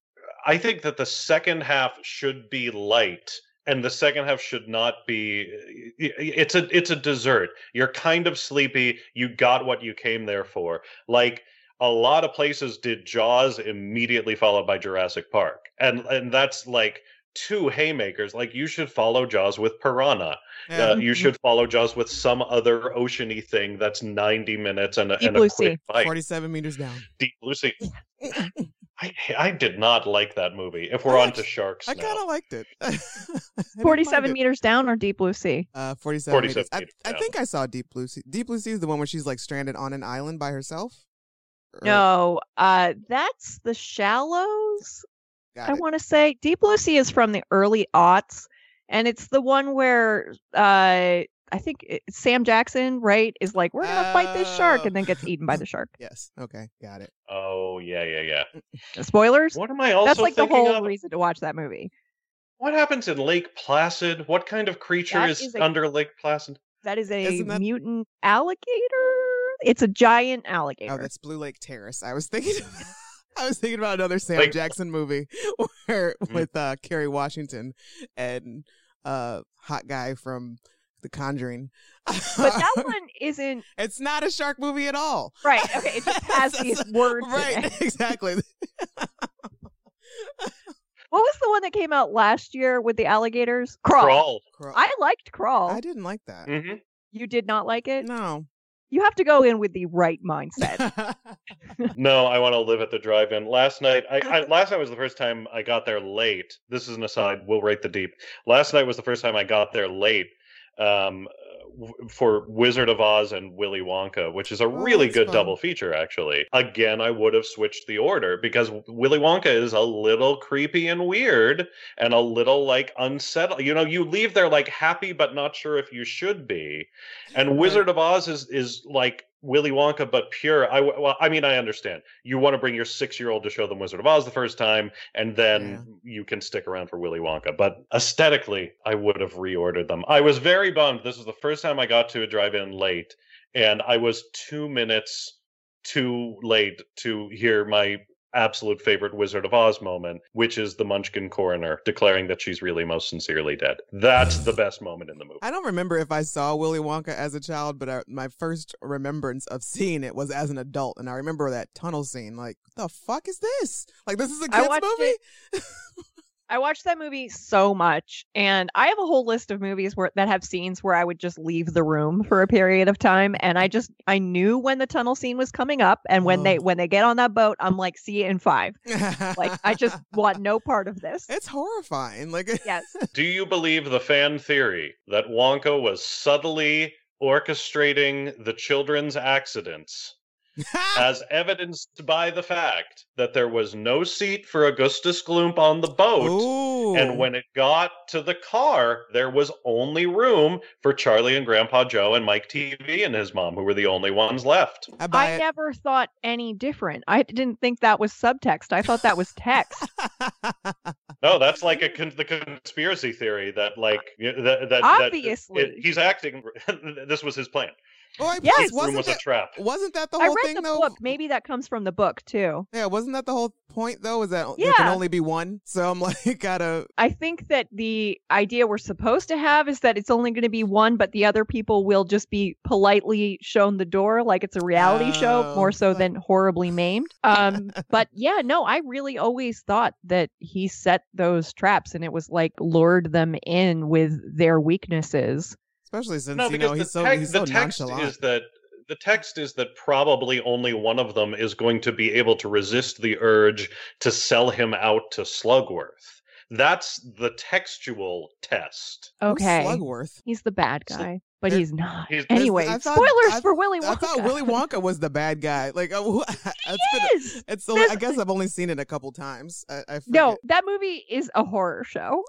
I think that the second half should be light and the second half should not be it's a it's a dessert. You're kind of sleepy, you got what you came there for. Like a lot of places did Jaws immediately followed by Jurassic Park. And and that's like two haymakers. Like, you should follow Jaws with Piranha. Yeah. Uh, you should follow Jaws with some other oceany thing that's ninety minutes and a, Deep and a Blue quick Sea. fight. forty-seven meters down. Deep Blue Sea. I, I did not like that movie. If we're I on actu- to sharks I now. kind of liked it. I didn't mind forty-seven it. meters down or Deep Blue Sea? Uh, forty-seven, forty-seven meters. I, meters I down. think I saw Deep Blue Sea. Deep Blue Sea is the one where she's like stranded on an island by herself. Or- No, uh, that's The Shallows. got I it. want to say Deep Blue Sea is from the early aughts, and it's the one where uh, I think it, Sam Jackson, right, is like, we're gonna fight this shark, Oh. and then gets eaten by the shark. Yes. Okay. Got it. Oh, yeah, yeah, yeah. Spoilers. What am I also That's like the thinking whole of? reason to watch that movie. What happens in Lake Placid? What kind of creature That is, is a- under Lake Placid? That is a Isn't that- mutant alligator. It's a giant alligator. Oh, that's Blue Lake Terrace. I was thinking. I was thinking about another Sam Like- Jackson movie where Mhm. with uh, Kerry Washington and uh, hot guy from The Conjuring. But that one isn't It's not a shark movie at all. right. Okay, it just has these words. in Right. it. Exactly. What was the one that came out last year with the alligators? Crawl. Crawl. Crawl. I liked Crawl. I didn't like that. hmm You did not like it? No. You have to go in with the right mindset. No, I want to live at the drive-in. Last night, I, I last night was the first time I got there late. This is an aside. We'll rate the deep. Last night was the first time I got there late um, w- for Wizard of Oz and Willy Wonka, which is a really that's good fun. double feature, actually. Again, I would have switched the order because Willy Wonka is a little creepy and weird and a little like unsettled. You know, you leave there like happy but not sure if you should be. And Right. Wizard of Oz is is like Willy Wonka, but pure. I well, I mean, I understand. You want to bring your six-year-old to show them Wizard of Oz the first time, and then you can stick around for Willy Wonka. But aesthetically, I would have reordered them. I was very bummed. This was the first time I got to a drive-in late, and I was two minutes too late to hear my absolute favorite Wizard of Oz moment, which is the Munchkin coroner declaring that she's really most sincerely dead. That's the best moment in the movie. I don't remember if I saw Willy Wonka as a child, but I, my first remembrance of seeing it was as an adult, and I remember that tunnel scene. Like, what the fuck is this? Like, this is a I kids watched movie? it- I watched that movie so much, and I have a whole list of movies where that have scenes where I would just leave the room for a period of time, and I just I knew when the tunnel scene was coming up, and when they Oh. when they get on that boat, I'm like, see you in five. Like, I just want no part of this. It's horrifying. Like, Yes. Do you believe the fan theory that Wonka was subtly orchestrating the children's accidents, as evidenced by the fact that there was no seat for Augustus Gloop on the boat, Ooh. and when it got to the car, there was only room for Charlie and Grandpa Joe and Mike T V and his mom, who were the only ones left. I buy I it. never thought any different. I didn't think that was subtext. I thought that was text. No, that's like a con- the conspiracy theory that, like, y- that, that Obviously. that it- he's acting. This was his plan. Oh, I- Yes. This room wasn't was a that, trap. wasn't that the I whole read thing the though? book. Maybe that comes from the book too. Yeah, wasn't that the whole point though? Is that there can Yeah. only be one? So I'm like, gotta. I think that the idea we're supposed to have is that it's only going to be one, but the other people will just be politely shown the door like it's a reality show, Oh, more so fuck. than horribly maimed. Um, but yeah, no, I really always thought that he set those traps and it was like lured them in with their weaknesses. Especially since No, you because know the, he's so tec- he's the so text nonchalant. is that the text is that probably only one of them is going to be able to resist the urge to sell him out to Slugworth. That's the textual test. Who's Okay, Slugworth. he's the bad So- guy, but There- he's not. he's- Anyway, I thought- spoilers I- for Willy Wonka. I thought Willy Wonka was the bad guy. Like, uh, who- it's been. Yes! It's only, I This- guess I've only seen it a couple times. I, I No, forget. that movie is a horror show.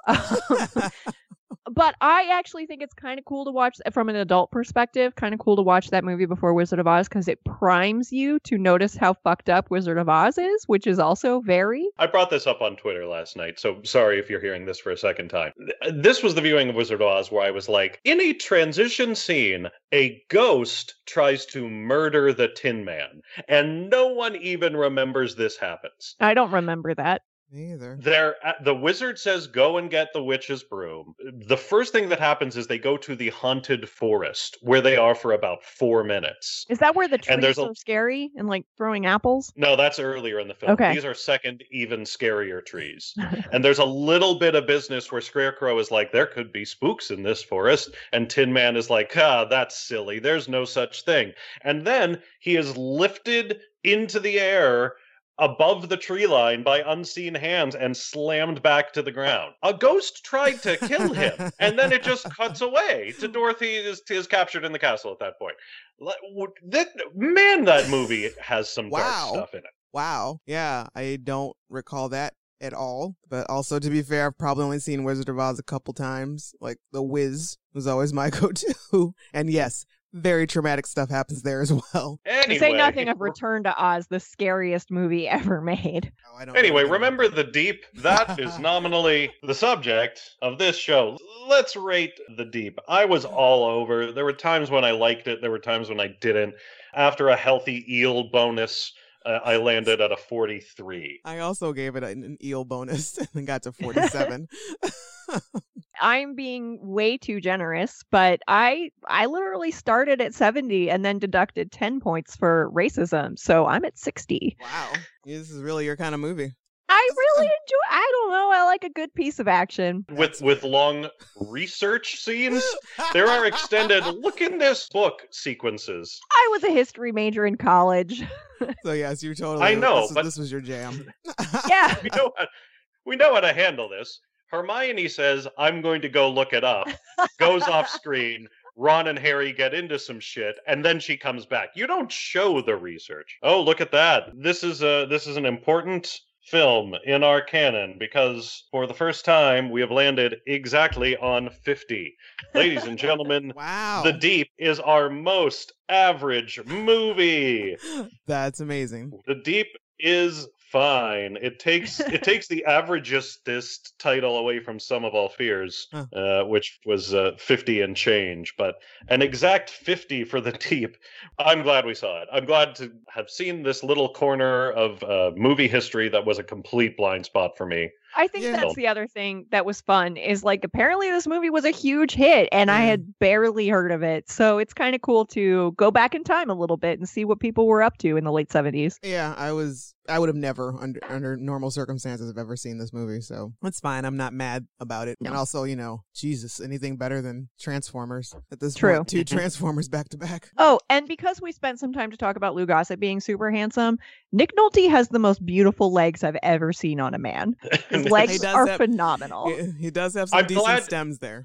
But I actually think it's kind of cool to watch from an adult perspective. Kind of cool to watch that movie before Wizard of Oz because it primes you to notice how fucked up Wizard of Oz is, which is also very. I brought this up on Twitter last night, so sorry if you're hearing this for a second time. Th- This was the viewing of Wizard of Oz where I was like, in a transition scene, a ghost tries to murder the Tin Man, and no one even remembers this happens. I don't remember that. Me either. They're at, the wizard says, "Go and get the witch's broom." The first thing that happens is they go to the haunted forest, where they are for about four minutes. Is that where the trees there's a- are scary and like throwing apples? No, that's earlier in the film. Okay. These are second, even scarier trees. And there's a little bit of business where Scarecrow is like, "There could be spooks in this forest," and Tin Man is like, "Ah, that's silly. There's no such thing." And then he is lifted into the air above the tree line by unseen hands and slammed back to the ground. A ghost tried to kill him, and then it just cuts away to Dorothy is, is captured in the castle at that point. Like, w- That, man, that movie has some Wow. dark stuff in it. Wow. Yeah, I don't recall that at all. But also, to be fair, I've probably only seen Wizard of Oz a couple times. Like, The Wiz was always my go-to. And yes, very traumatic stuff happens there as well. Anyway, To say nothing of Return to Oz, the scariest movie ever made. Oh, I don't Anyway, know. remember The Deep? That is nominally the subject of this show. Let's rate The Deep. I was all over. There were times when I liked it. There were times when I didn't. After a healthy eel bonus, uh, I landed at a forty-three. I also gave it an, an eel bonus and got to forty-seven. I'm being way too generous, but I I literally started at seventy and then deducted ten points for racism. So I'm at sixty. Wow. This is really your kind of movie. I really enjoy I don't know, I like a good piece of action. With with long research scenes, there are extended look in this book sequences. I was a history major in college. So yes, you totally. I know, this, was- but- this was your jam. Yeah. We know how, we know how to handle this. Hermione says, "I'm going to go look it up," goes off screen. Ron and Harry get into some shit, and then she comes back. You don't show the research. Oh, look at that. This is a this is an important film in our canon because for the first time we have landed exactly on fifty. Ladies and gentlemen, Wow. The Deep is our most average movie. That's amazing. The Deep is fine. It takes it takes the averagestest title away from Sum of All Fears, Huh. uh, which was uh, fifty and change, but an exact fifty for The Deep. I'm glad we saw it. I'm glad to have seen this little corner of uh, movie history that was a complete blind spot for me. I think Yeah. that's the other thing that was fun is like apparently this movie was a huge hit and I Yeah. had barely heard of it. So it's kind of cool to go back in time a little bit and see what people were up to in the late seventies. Yeah, I was. I would have never, under under normal circumstances, have ever seen this movie. So it's fine. I'm not mad about it. And No. also, you know, Jesus, anything better than Transformers at this True. point? Two Transformers back to back. Oh, and because we spent some time to talk about Lou Gossett being super handsome, Nick Nolte has the most beautiful legs I've ever seen on a man. His He legs does are have- phenomenal. He, he does have some I'm decent glad- stems there.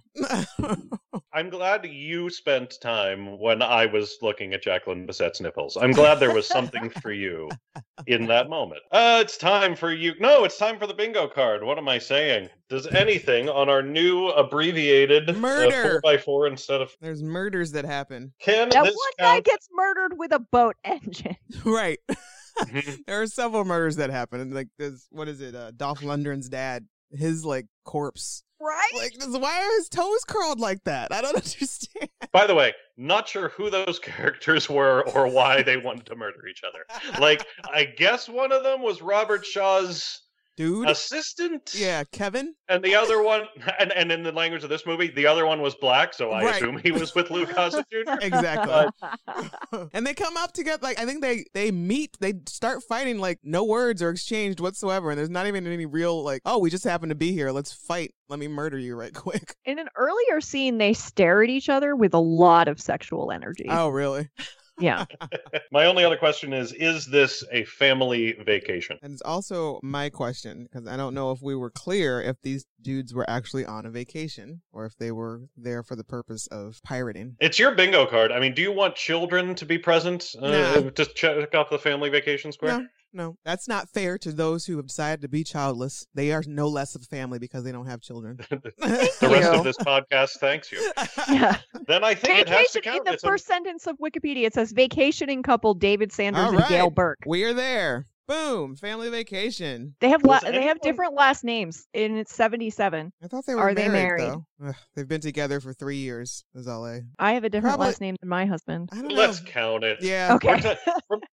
I'm glad you spent time when I was looking at Jacqueline Bissette's nipples. I'm glad there was something for you in that moment. Uh, it's time for you. No, it's time for the bingo card. What am I saying? Does anything on our new abbreviated Murder. four by four instead of There's murders that happen. can That one this guy count? gets murdered with a boat engine. Right. Mhm. There are several murders that happen. And like this, what is it? Uh, Dolph Lundgren's dad, his like corpse. Right? Like, this, why are his toes curled like that? I don't understand. By the way, not sure who those characters were or why they wanted to murder each other. Like, I guess one of them was Robert Shaw's Dude. assistant. Yeah, Kevin. And the other one, and, and in the language of this movie, the other one was black, so I Right. assume he was with Lou Gossett Junior Exactly. And they come up together. Like, I think they they meet. They start fighting. Like, no words are exchanged whatsoever. And there's not even any real like, oh, we just happen to be here. Let's fight. Let me murder you right quick. In an earlier scene, they stare at each other with a lot of sexual energy. Oh, really? Yeah. My only other question is is this a family vacation? And it's also my question, because I don't know if we were clear if these dudes were actually on a vacation or if they were there for the purpose of pirating. It's your bingo card. I mean, do you want children to be present uh, Nah. to check off the family vacation square? No, no, that's not fair to those who have decided to be childless. They are no less of a family because they don't have children. The rest you. of this podcast thanks you. Yeah. Then I think it has to Vacation, in count. the It's a- first sentence of Wikipedia, it says vacationing couple David Sanders All and right. Gail Burke. We are there. Boom. Family vacation. They have la- Does they have anyone- different last names, and it's seventy-seven. I thought they were Are they married, married? though. Ugh, they've been together for three years. Is all I. I have a different Probably- last name than my husband. I don't know. Let's count it. Yeah. Okay. We're, ta- we're-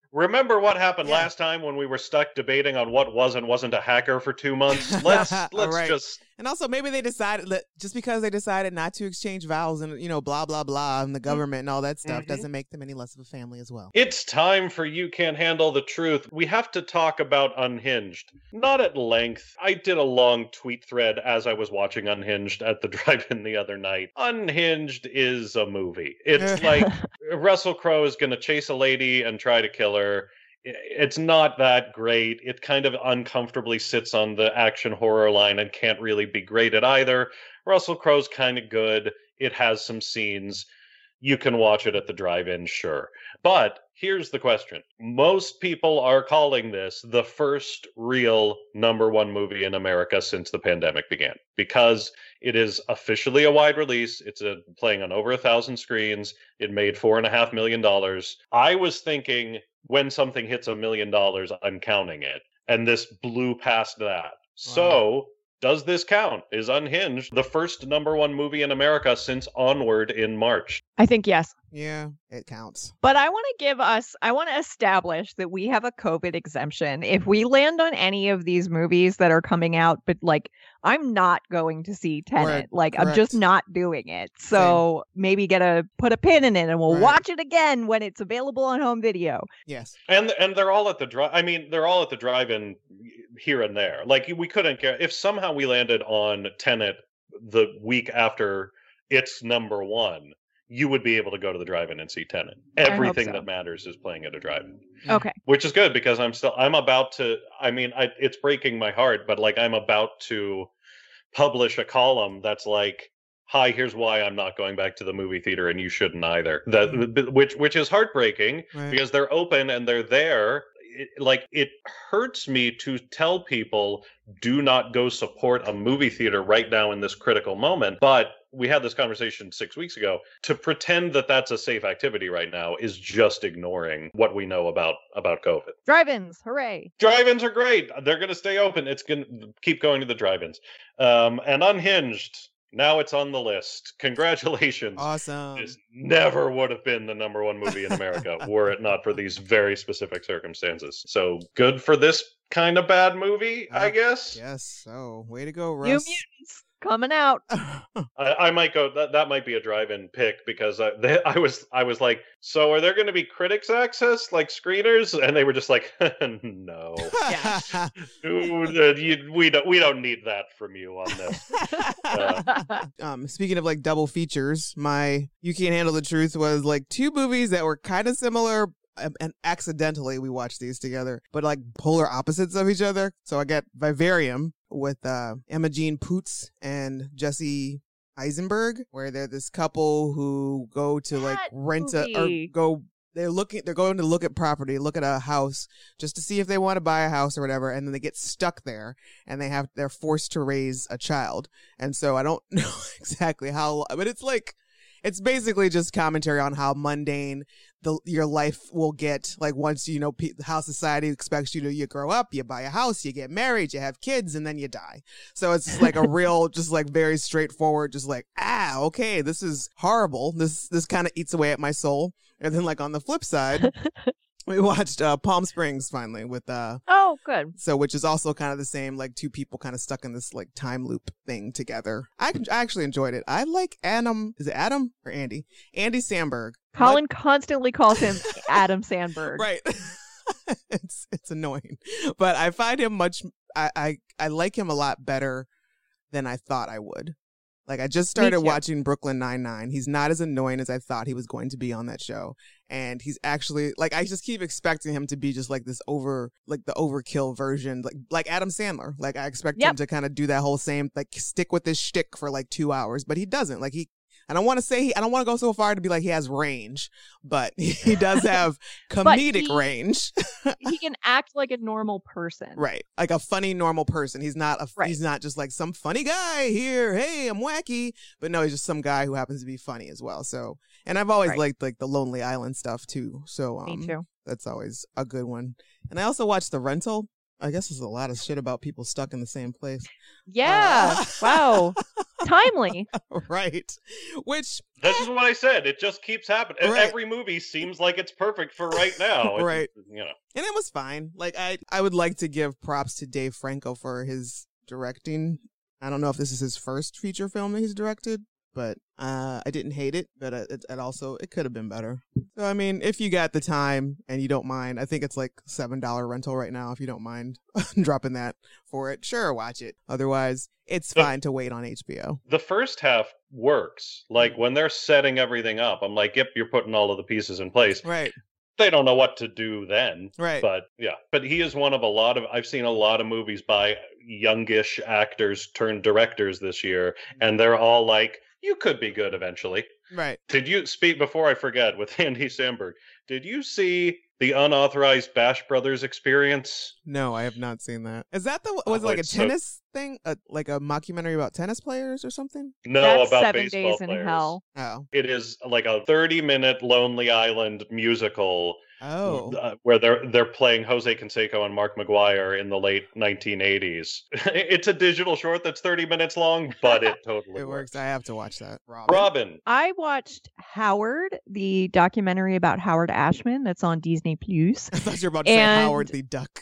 Remember what happened Yeah. last time when we were stuck debating on what was and wasn't a hacker for two months? Let's All let's right. just And also, maybe they decided that just because they decided not to exchange vows and, you know, blah, blah, blah, and the government and all that stuff Mhm. doesn't make them any less of a family as well. It's time for You Can't Handle the Truth. We have to talk about Unhinged. Not at length. I did a long tweet thread as I was watching Unhinged at the drive-in the other night. Unhinged is a movie. It's like Russell Crowe is going to chase a lady and try to kill her. I- It's not that great. It kind of uncomfortably sits on the action horror line and can't really be great at either. Russell Crowe's kind of good. It has some scenes. You can watch it at the drive-in, sure. But here's the question. Most people are calling this the first real number one movie in America since the pandemic began because it is officially a wide release. It's a, playing on over a thousand screens. It made four and a half million dollars. I was thinking when something hits a million dollars, I'm counting it. And this blew past that. So does this count? Is Unhinged the first number one movie in America since Onward in March? I think yes. Yeah, it counts. But I want to give us, I want to establish that we have a COVID exemption. If we land on any of these movies that are coming out, but like, I'm not going to see Tenet. Right, Like, I'm just correct. not doing it. So maybe get a, put a pin in it and we'll Right. watch it again when it's available on home video. Yes. And and they're all at the drive. I mean, they're all at the drive-in here and there. Like we couldn't get if somehow we landed on Tenet the week after it's number one. You would be able to go to the drive-in and see Tenet. hope Everything so. that matters is playing at a drive-in, Yeah. Okay. which is good because I'm still I'm about to. I mean, I, it's breaking my heart, but like I'm about to publish a column that's like, "Hi, here's why I'm not going back to the movie theater, and you shouldn't either." That which which is heartbreaking Right. because they're open and they're there. It, like it hurts me to tell people do not go support a movie theater right now in this critical moment, but we had this conversation six weeks ago. To pretend that that's a safe activity right now is just ignoring what we know about about COVID. Drive-ins. Hooray. Drive-ins are great. They're going to stay open. It's going to keep going to the drive-ins. Um, and Unhinged, now it's on the list. Congratulations. Awesome. This never would have been the number one movie in America were it not for these very specific circumstances. So good for this kind of bad movie, I Uh, guess. Yes. So, way to go, New Russ. Mutants coming out. I, I might go. That that might be a drive-in pick because I they, I was I was like, so are there going to be critics access like screeners? And they were just like, no, Ooh, uh, you, we don't we don't need that from you on this. Uh, um, speaking of like double features, my You Can't Handle the Truth was like two movies that were kind of similar. um, And accidentally we watched these together, but like polar opposites of each other. So I got Vivarium with uh, Emma Jean Poots and Jesse Eisenberg, where they're this couple who go to like That rent a or movie. go. They're looking. They're going to look at property, look at a house, just to see if they want to buy a house or whatever. And then they get stuck there, and they have they're forced to raise a child. And so I don't know exactly how, but it's like it's basically just commentary on how mundane the your life will get. Like once you know pe- how society expects you to, you grow up, you buy a house, you get married, you have kids, and then you die. So it's just like a real, just like very straightforward, just like ah, okay, this is horrible. This this kind of eats away at my soul. And then like on the flip side, we watched uh, Palm Springs finally with uh. Oh, good. So, which is also kind of the same, like two people kind of stuck in this like time loop thing together. I, I actually enjoyed it. I like Adam. Is it Adam or Andy? Andy Samberg. Colin constantly calls him Adam Sandberg. Right. it's it's annoying, but I find him much. I, I I like him a lot better than I thought I would. Like I just started too. watching Brooklyn Nine-Nine. He's not as annoying as I thought he was going to be on that show. And he's actually like I just keep expecting him to be just like this over like the overkill version, like like Adam Sandler. Like I expect Yep. him to kind of do that whole same like stick with this shtick for like two hours, but he doesn't. Like he I don't want to say he I don't want to go so far to be like he has range, but he does have comedic he- range. He can act like a normal person. Right. Like a funny, normal person. He's not a, Right. he's not just like some funny guy here. Hey, I'm wacky. But no, he's just some guy who happens to be funny as well. So, and I've always Right. liked like the Lonely Island stuff too. So, um, Me too. that's always a good one. And I also watched The Rental I guess there's a lot of shit about people stuck in the same place. Yeah. Uh, Wow. Timely. Right. Which, This is what I said. It just keeps happening. Right. Every movie seems like it's perfect for right now. It- Right. You know. and it was fine. Like, I, I would like to give props to Dave Franco for his directing. I don't know if this is his first feature film that he's directed, but uh, I didn't hate it, but it, it also, it could have been better. So, I mean, if you got the time and you don't mind, I think it's like seven dollars rental right now, if you don't mind dropping that for it. Sure, watch it. Otherwise, it's But- fine to wait on H B O. The first half works. Like when they're setting everything up, I'm like, yep, you're putting all of the pieces in place. Right, They don't know what to do then. right. But yeah, but he is one of a lot of, I've seen a lot of movies by youngish actors turned directors this year, and they're all like, you could be good eventually. Right. Did you speak, before I forget, with Andy Samberg, did you see the unauthorized Bash Brothers Experience? No, I have not seen that. Is that the, was it Oh, like a it's so- tennis thing? A, like a mockumentary about tennis players or something? No, That's about Seven baseball Days in players. Hell. Oh. It is like a thirty minute Lonely Island musical Oh. uh, where they're they're playing Jose Canseco and Mark McGuire in the late nineteen eighties. It's a digital short that's thirty minutes long, but it totally It works. I have to watch that. Robin. Robin, I watched Howard, the documentary about Howard Ashman that's on Disney Plus. I thought you were about to say And- Howard the Duck.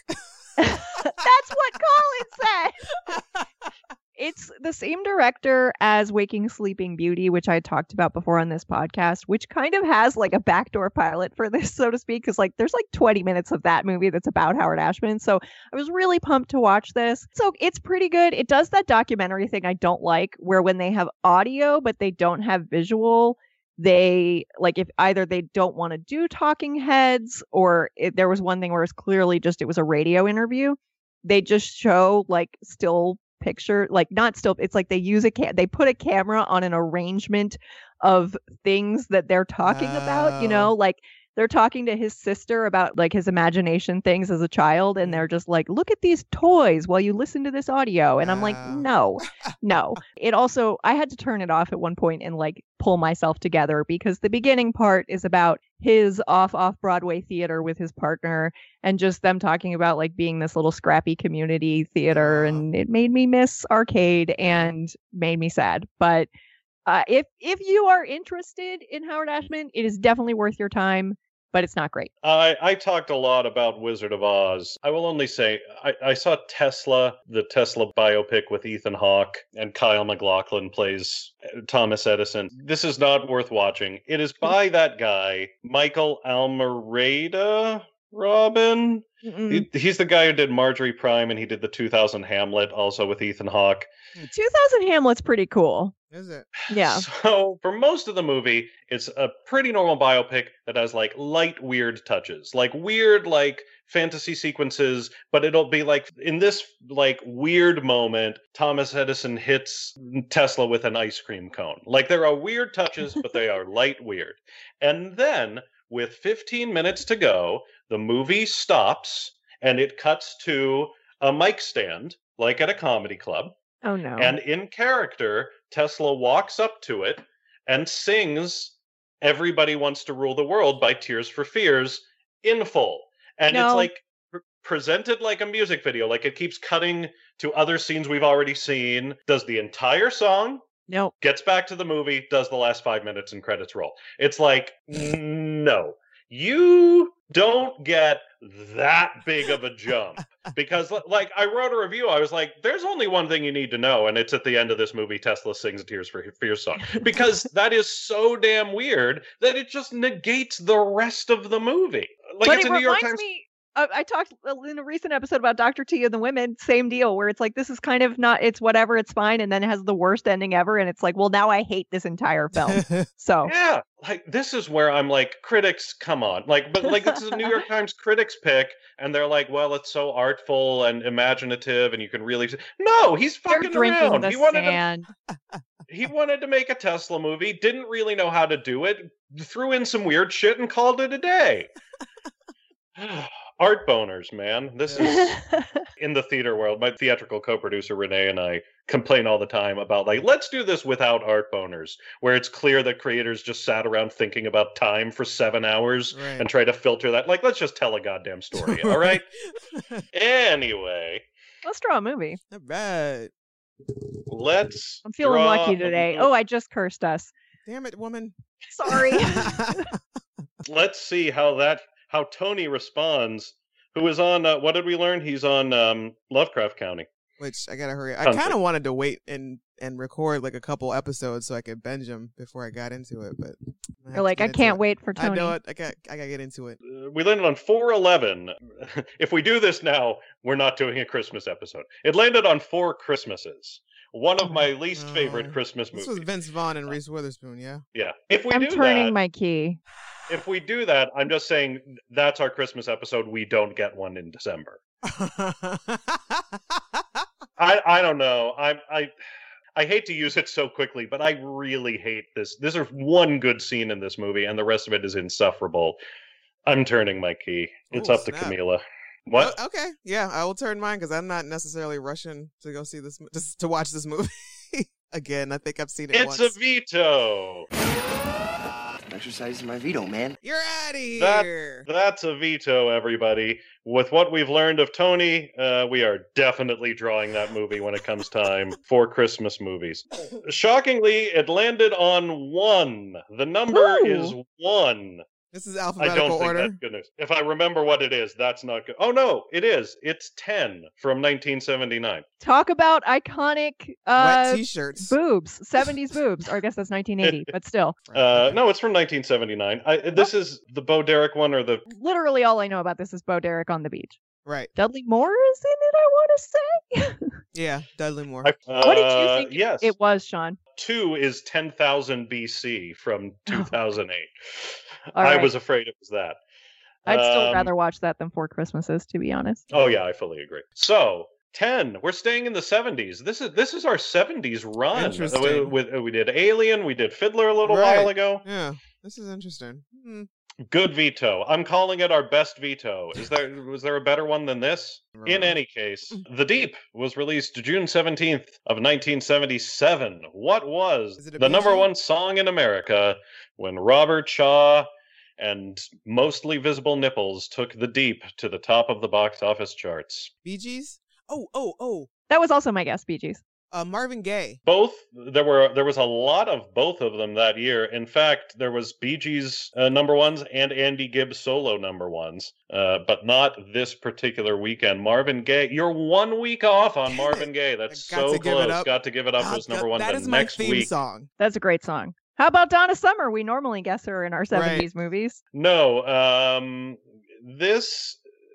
That's what Colin said. It's the same director as Waking Sleeping Beauty, which I talked about before on this podcast, which kind of has like a backdoor pilot for this, so to speak, because like there's like twenty minutes of that movie that's about Howard Ashman. So I was really pumped to watch this. So it's pretty good. It does that documentary thing I don't like, where when they have audio but they don't have visual, they like if either they don't want to do talking heads, or it, there was one thing where it's clearly just it was a radio interview. They just show like still picture, like not still, it's like they use a ca- they put a camera on an arrangement of things that they're talking about, you know, Oh. like they're talking to his sister about like his imagination things as a child, and they're just like, look at these toys while you listen to this audio. And I'm like, Oh. no, no. It also, I had to turn it off at one point and like pull myself together, because the beginning part is about his off off Broadway theater with his partner, and just them talking about like being this little scrappy community theater. Aw. And it made me miss arcade and made me sad. But uh, if if you are interested in Howard Ashman, it is definitely worth your time, but it's not great. I, I talked a lot about Wizard of Oz. I will only say I, I saw Tesla, the Tesla biopic with Ethan Hawke, and Kyle MacLachlan plays uh, Thomas Edison. This is not worth watching. It is by that guy, Michael Almereyda, Robin. Mm-mm. He, he's the guy who did Marjorie Prime, and he did the two thousand Hamlet, also with Ethan Hawke. two thousand Hamlet's pretty cool. Is it? Yeah. So for most of the movie, it's a pretty normal biopic that has like light weird touches, like weird like fantasy sequences, but it'll be like in this like weird moment, Thomas Edison hits Tesla with an ice cream cone. Like there are weird touches, but they are light weird. And then with fifteen minutes to go, the movie stops and it cuts to a mic stand, like at a comedy club. Oh no. And in character, Tesla walks up to it and sings Everybody Wants to Rule the World by Tears for Fears in full. And No. it's like pre- presented like a music video. Like it keeps cutting to other scenes we've already seen, does the entire song, Nope. gets back to the movie, does the last five minutes and credits roll. It's like, no, you don't get that big of a jump. Because, li- like, I wrote a review. I was like, there's only one thing you need to know. And it's at the end of this movie, Tesla sings Tears for Fears song. Because that is so damn weird that it just negates the rest of the movie. Like, But it's it a New York reminds Times. me. Uh, I talked in a recent episode about Doctor T and the Women. Same deal, where it's like this is kind of not. It's whatever. It's fine, and then it has the worst ending ever, and it's like, well, now I hate this entire film. So Yeah, like this is where I'm like, critics, come on. Like, but like this is a New York Times critics pick, and they're like, well, it's so artful and imaginative, and you can really no, he's they're fucking drinking around. the He wanted to sand. he wanted to make a Tesla movie, didn't really know how to do it, threw in some weird shit and called it a day. Art boners, man. This is in the theater world. My theatrical co-producer Renee and I complain all the time about, like, let's do this without art boners, where it's clear that creators just sat around thinking about time for seven hours Right. and try to filter that. Like, let's just tell a goddamn story, all right? Anyway, Let's draw a movie. Not bad. let's. I'm feeling draw lucky a today. movie. Oh, I just cursed us. Damn it, woman. Sorry. Let's see how that how Tony responds. Who is on? Uh, what did we learn? He's on um, Lovecraft County. Which I gotta hurry. I Country. kind of wanted to wait and and record like a couple episodes so I could binge them before I got into it, but I have You're to like, get I into can't it. wait for I Tony. know it. I got. I gotta get into it. Uh, we landed on four eleven. If we do this now, we're not doing a Christmas episode. It landed on Four Christmases. One of my least favorite Oh. Christmas This movies. was Vince Vaughn and Reese Witherspoon. Yeah. Yeah. If we I'm do turning that, my key. if we do that, I'm just saying that's our Christmas episode. We don't get one in December. I I don't know. I I I hate to use it so quickly, but I really hate this. This is one good scene in this movie, and the rest of it is insufferable. I'm turning my key. It's Ooh, up to snap. Camila. What? Oh, okay. Yeah, I will turn mine because I'm not necessarily rushing to go see this, just to watch this movie again. I think I've seen it It's once. a veto. Exercising my veto, man. You're out of That- here. That's a veto, everybody. With what we've learned of Tony, uh, we are definitely drawing that movie when it comes time for Christmas movies. Shockingly, it landed on one. The number Ooh. is one. This is I alphabetical don't think order. that's good news. If I remember what it is, that's not good. Oh, no, it is. It's ten from nineteen seventy-nine. Talk about iconic Wet uh, t-shirts. boobs, seventies boobs. Or I guess that's nineteen eighty, but still. Uh, no, it's from nineteen seventy-nine. I, this is the Bo Derek one or the... Literally all I know about this is Bo Derek on the beach. Right. Dudley Moore is in it, I want to say. Yeah, Dudley Moore. I, What did you uh, think Yes. It was, Sean. Two is ten thousand B C from two thousand eight. All I right. was afraid it was that. I'd still Um, rather watch that than Four Christmases, to be honest. Oh yeah, I fully agree. So ten, we're staying in the seventies. This is this is our seventies run. Interesting. We, we, we did Alien, we did Fiddler a little Right. while ago. Yeah, this is interesting. Hmm. Good veto. I'm calling it our best veto. Is there was there a better one than this? In any case, The Deep was released June seventeenth of nineteen seventy-seven. What was Is it a the number Bee Gee? one song in America when Robert Shaw and Mostly Visible Nipples took The Deep to the top of the box office charts? Bee Gees? Oh, oh, oh. That was also my guess, Bee Gees. Uh, Marvin Gaye. Both there were there was a lot of both of them that year. In fact, there was Bee Gees uh, number ones and Andy Gibbs solo number ones, uh, but not this particular weekend. Marvin Gaye, you're one week off on Marvin Gaye. That's Got so to Give It close. Up. Got to give it up Ah, was number that- one That the is my next theme week. song. That's a great song. How about Donna Summer? We normally guess her in our seventies movies. No, um, this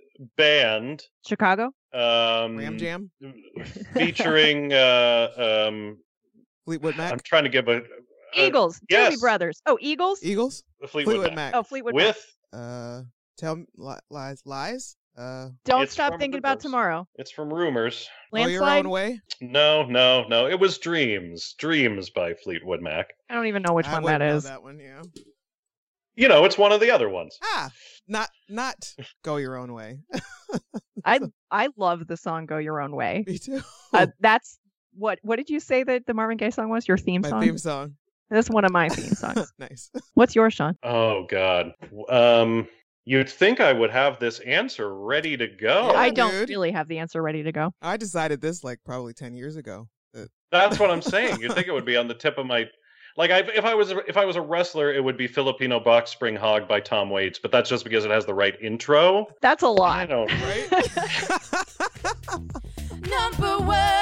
band, Chicago? um, Ram Jam. featuring, uh, um, Fleetwood Mac. I'm trying to give a. a Eagles. yes. Doobie Brothers. Oh, Eagles? Eagles. Fleetwood, Fleetwood Mac. Mac. Oh, Fleetwood Mac. With Uh, tell me li- lies. Lies. Uh, Don't It's stop from thinking about Rumors. tomorrow. it's from Rumors. Go Your Landslide? Own Way. No, no, no. It was Dreams. Dreams by Fleetwood Mac. I don't even know which I one wouldn't that know is. That one. Yeah. You know, it's one of the other ones. Ah, not not Go Your Own Way. I I love the song "Go Your Own Way." Me too. Uh, that's what. What did you say that the Marvin Gaye song was? Your theme My song. theme song. That's one of my theme songs. Nice. What's yours, Sean? Oh God. Um, you'd think I would have this answer ready to go. Yeah, I don't dude. really have the answer ready to go. I decided this like probably ten years ago. Uh, That's what I'm saying. You'd think it would be on the tip of my. Like, I, if I was a, if I was a wrestler, it would be Filipino Box Spring Hog by Tom Waits, but that's just because it has the right intro. That's a I lot. don't. right? Number one.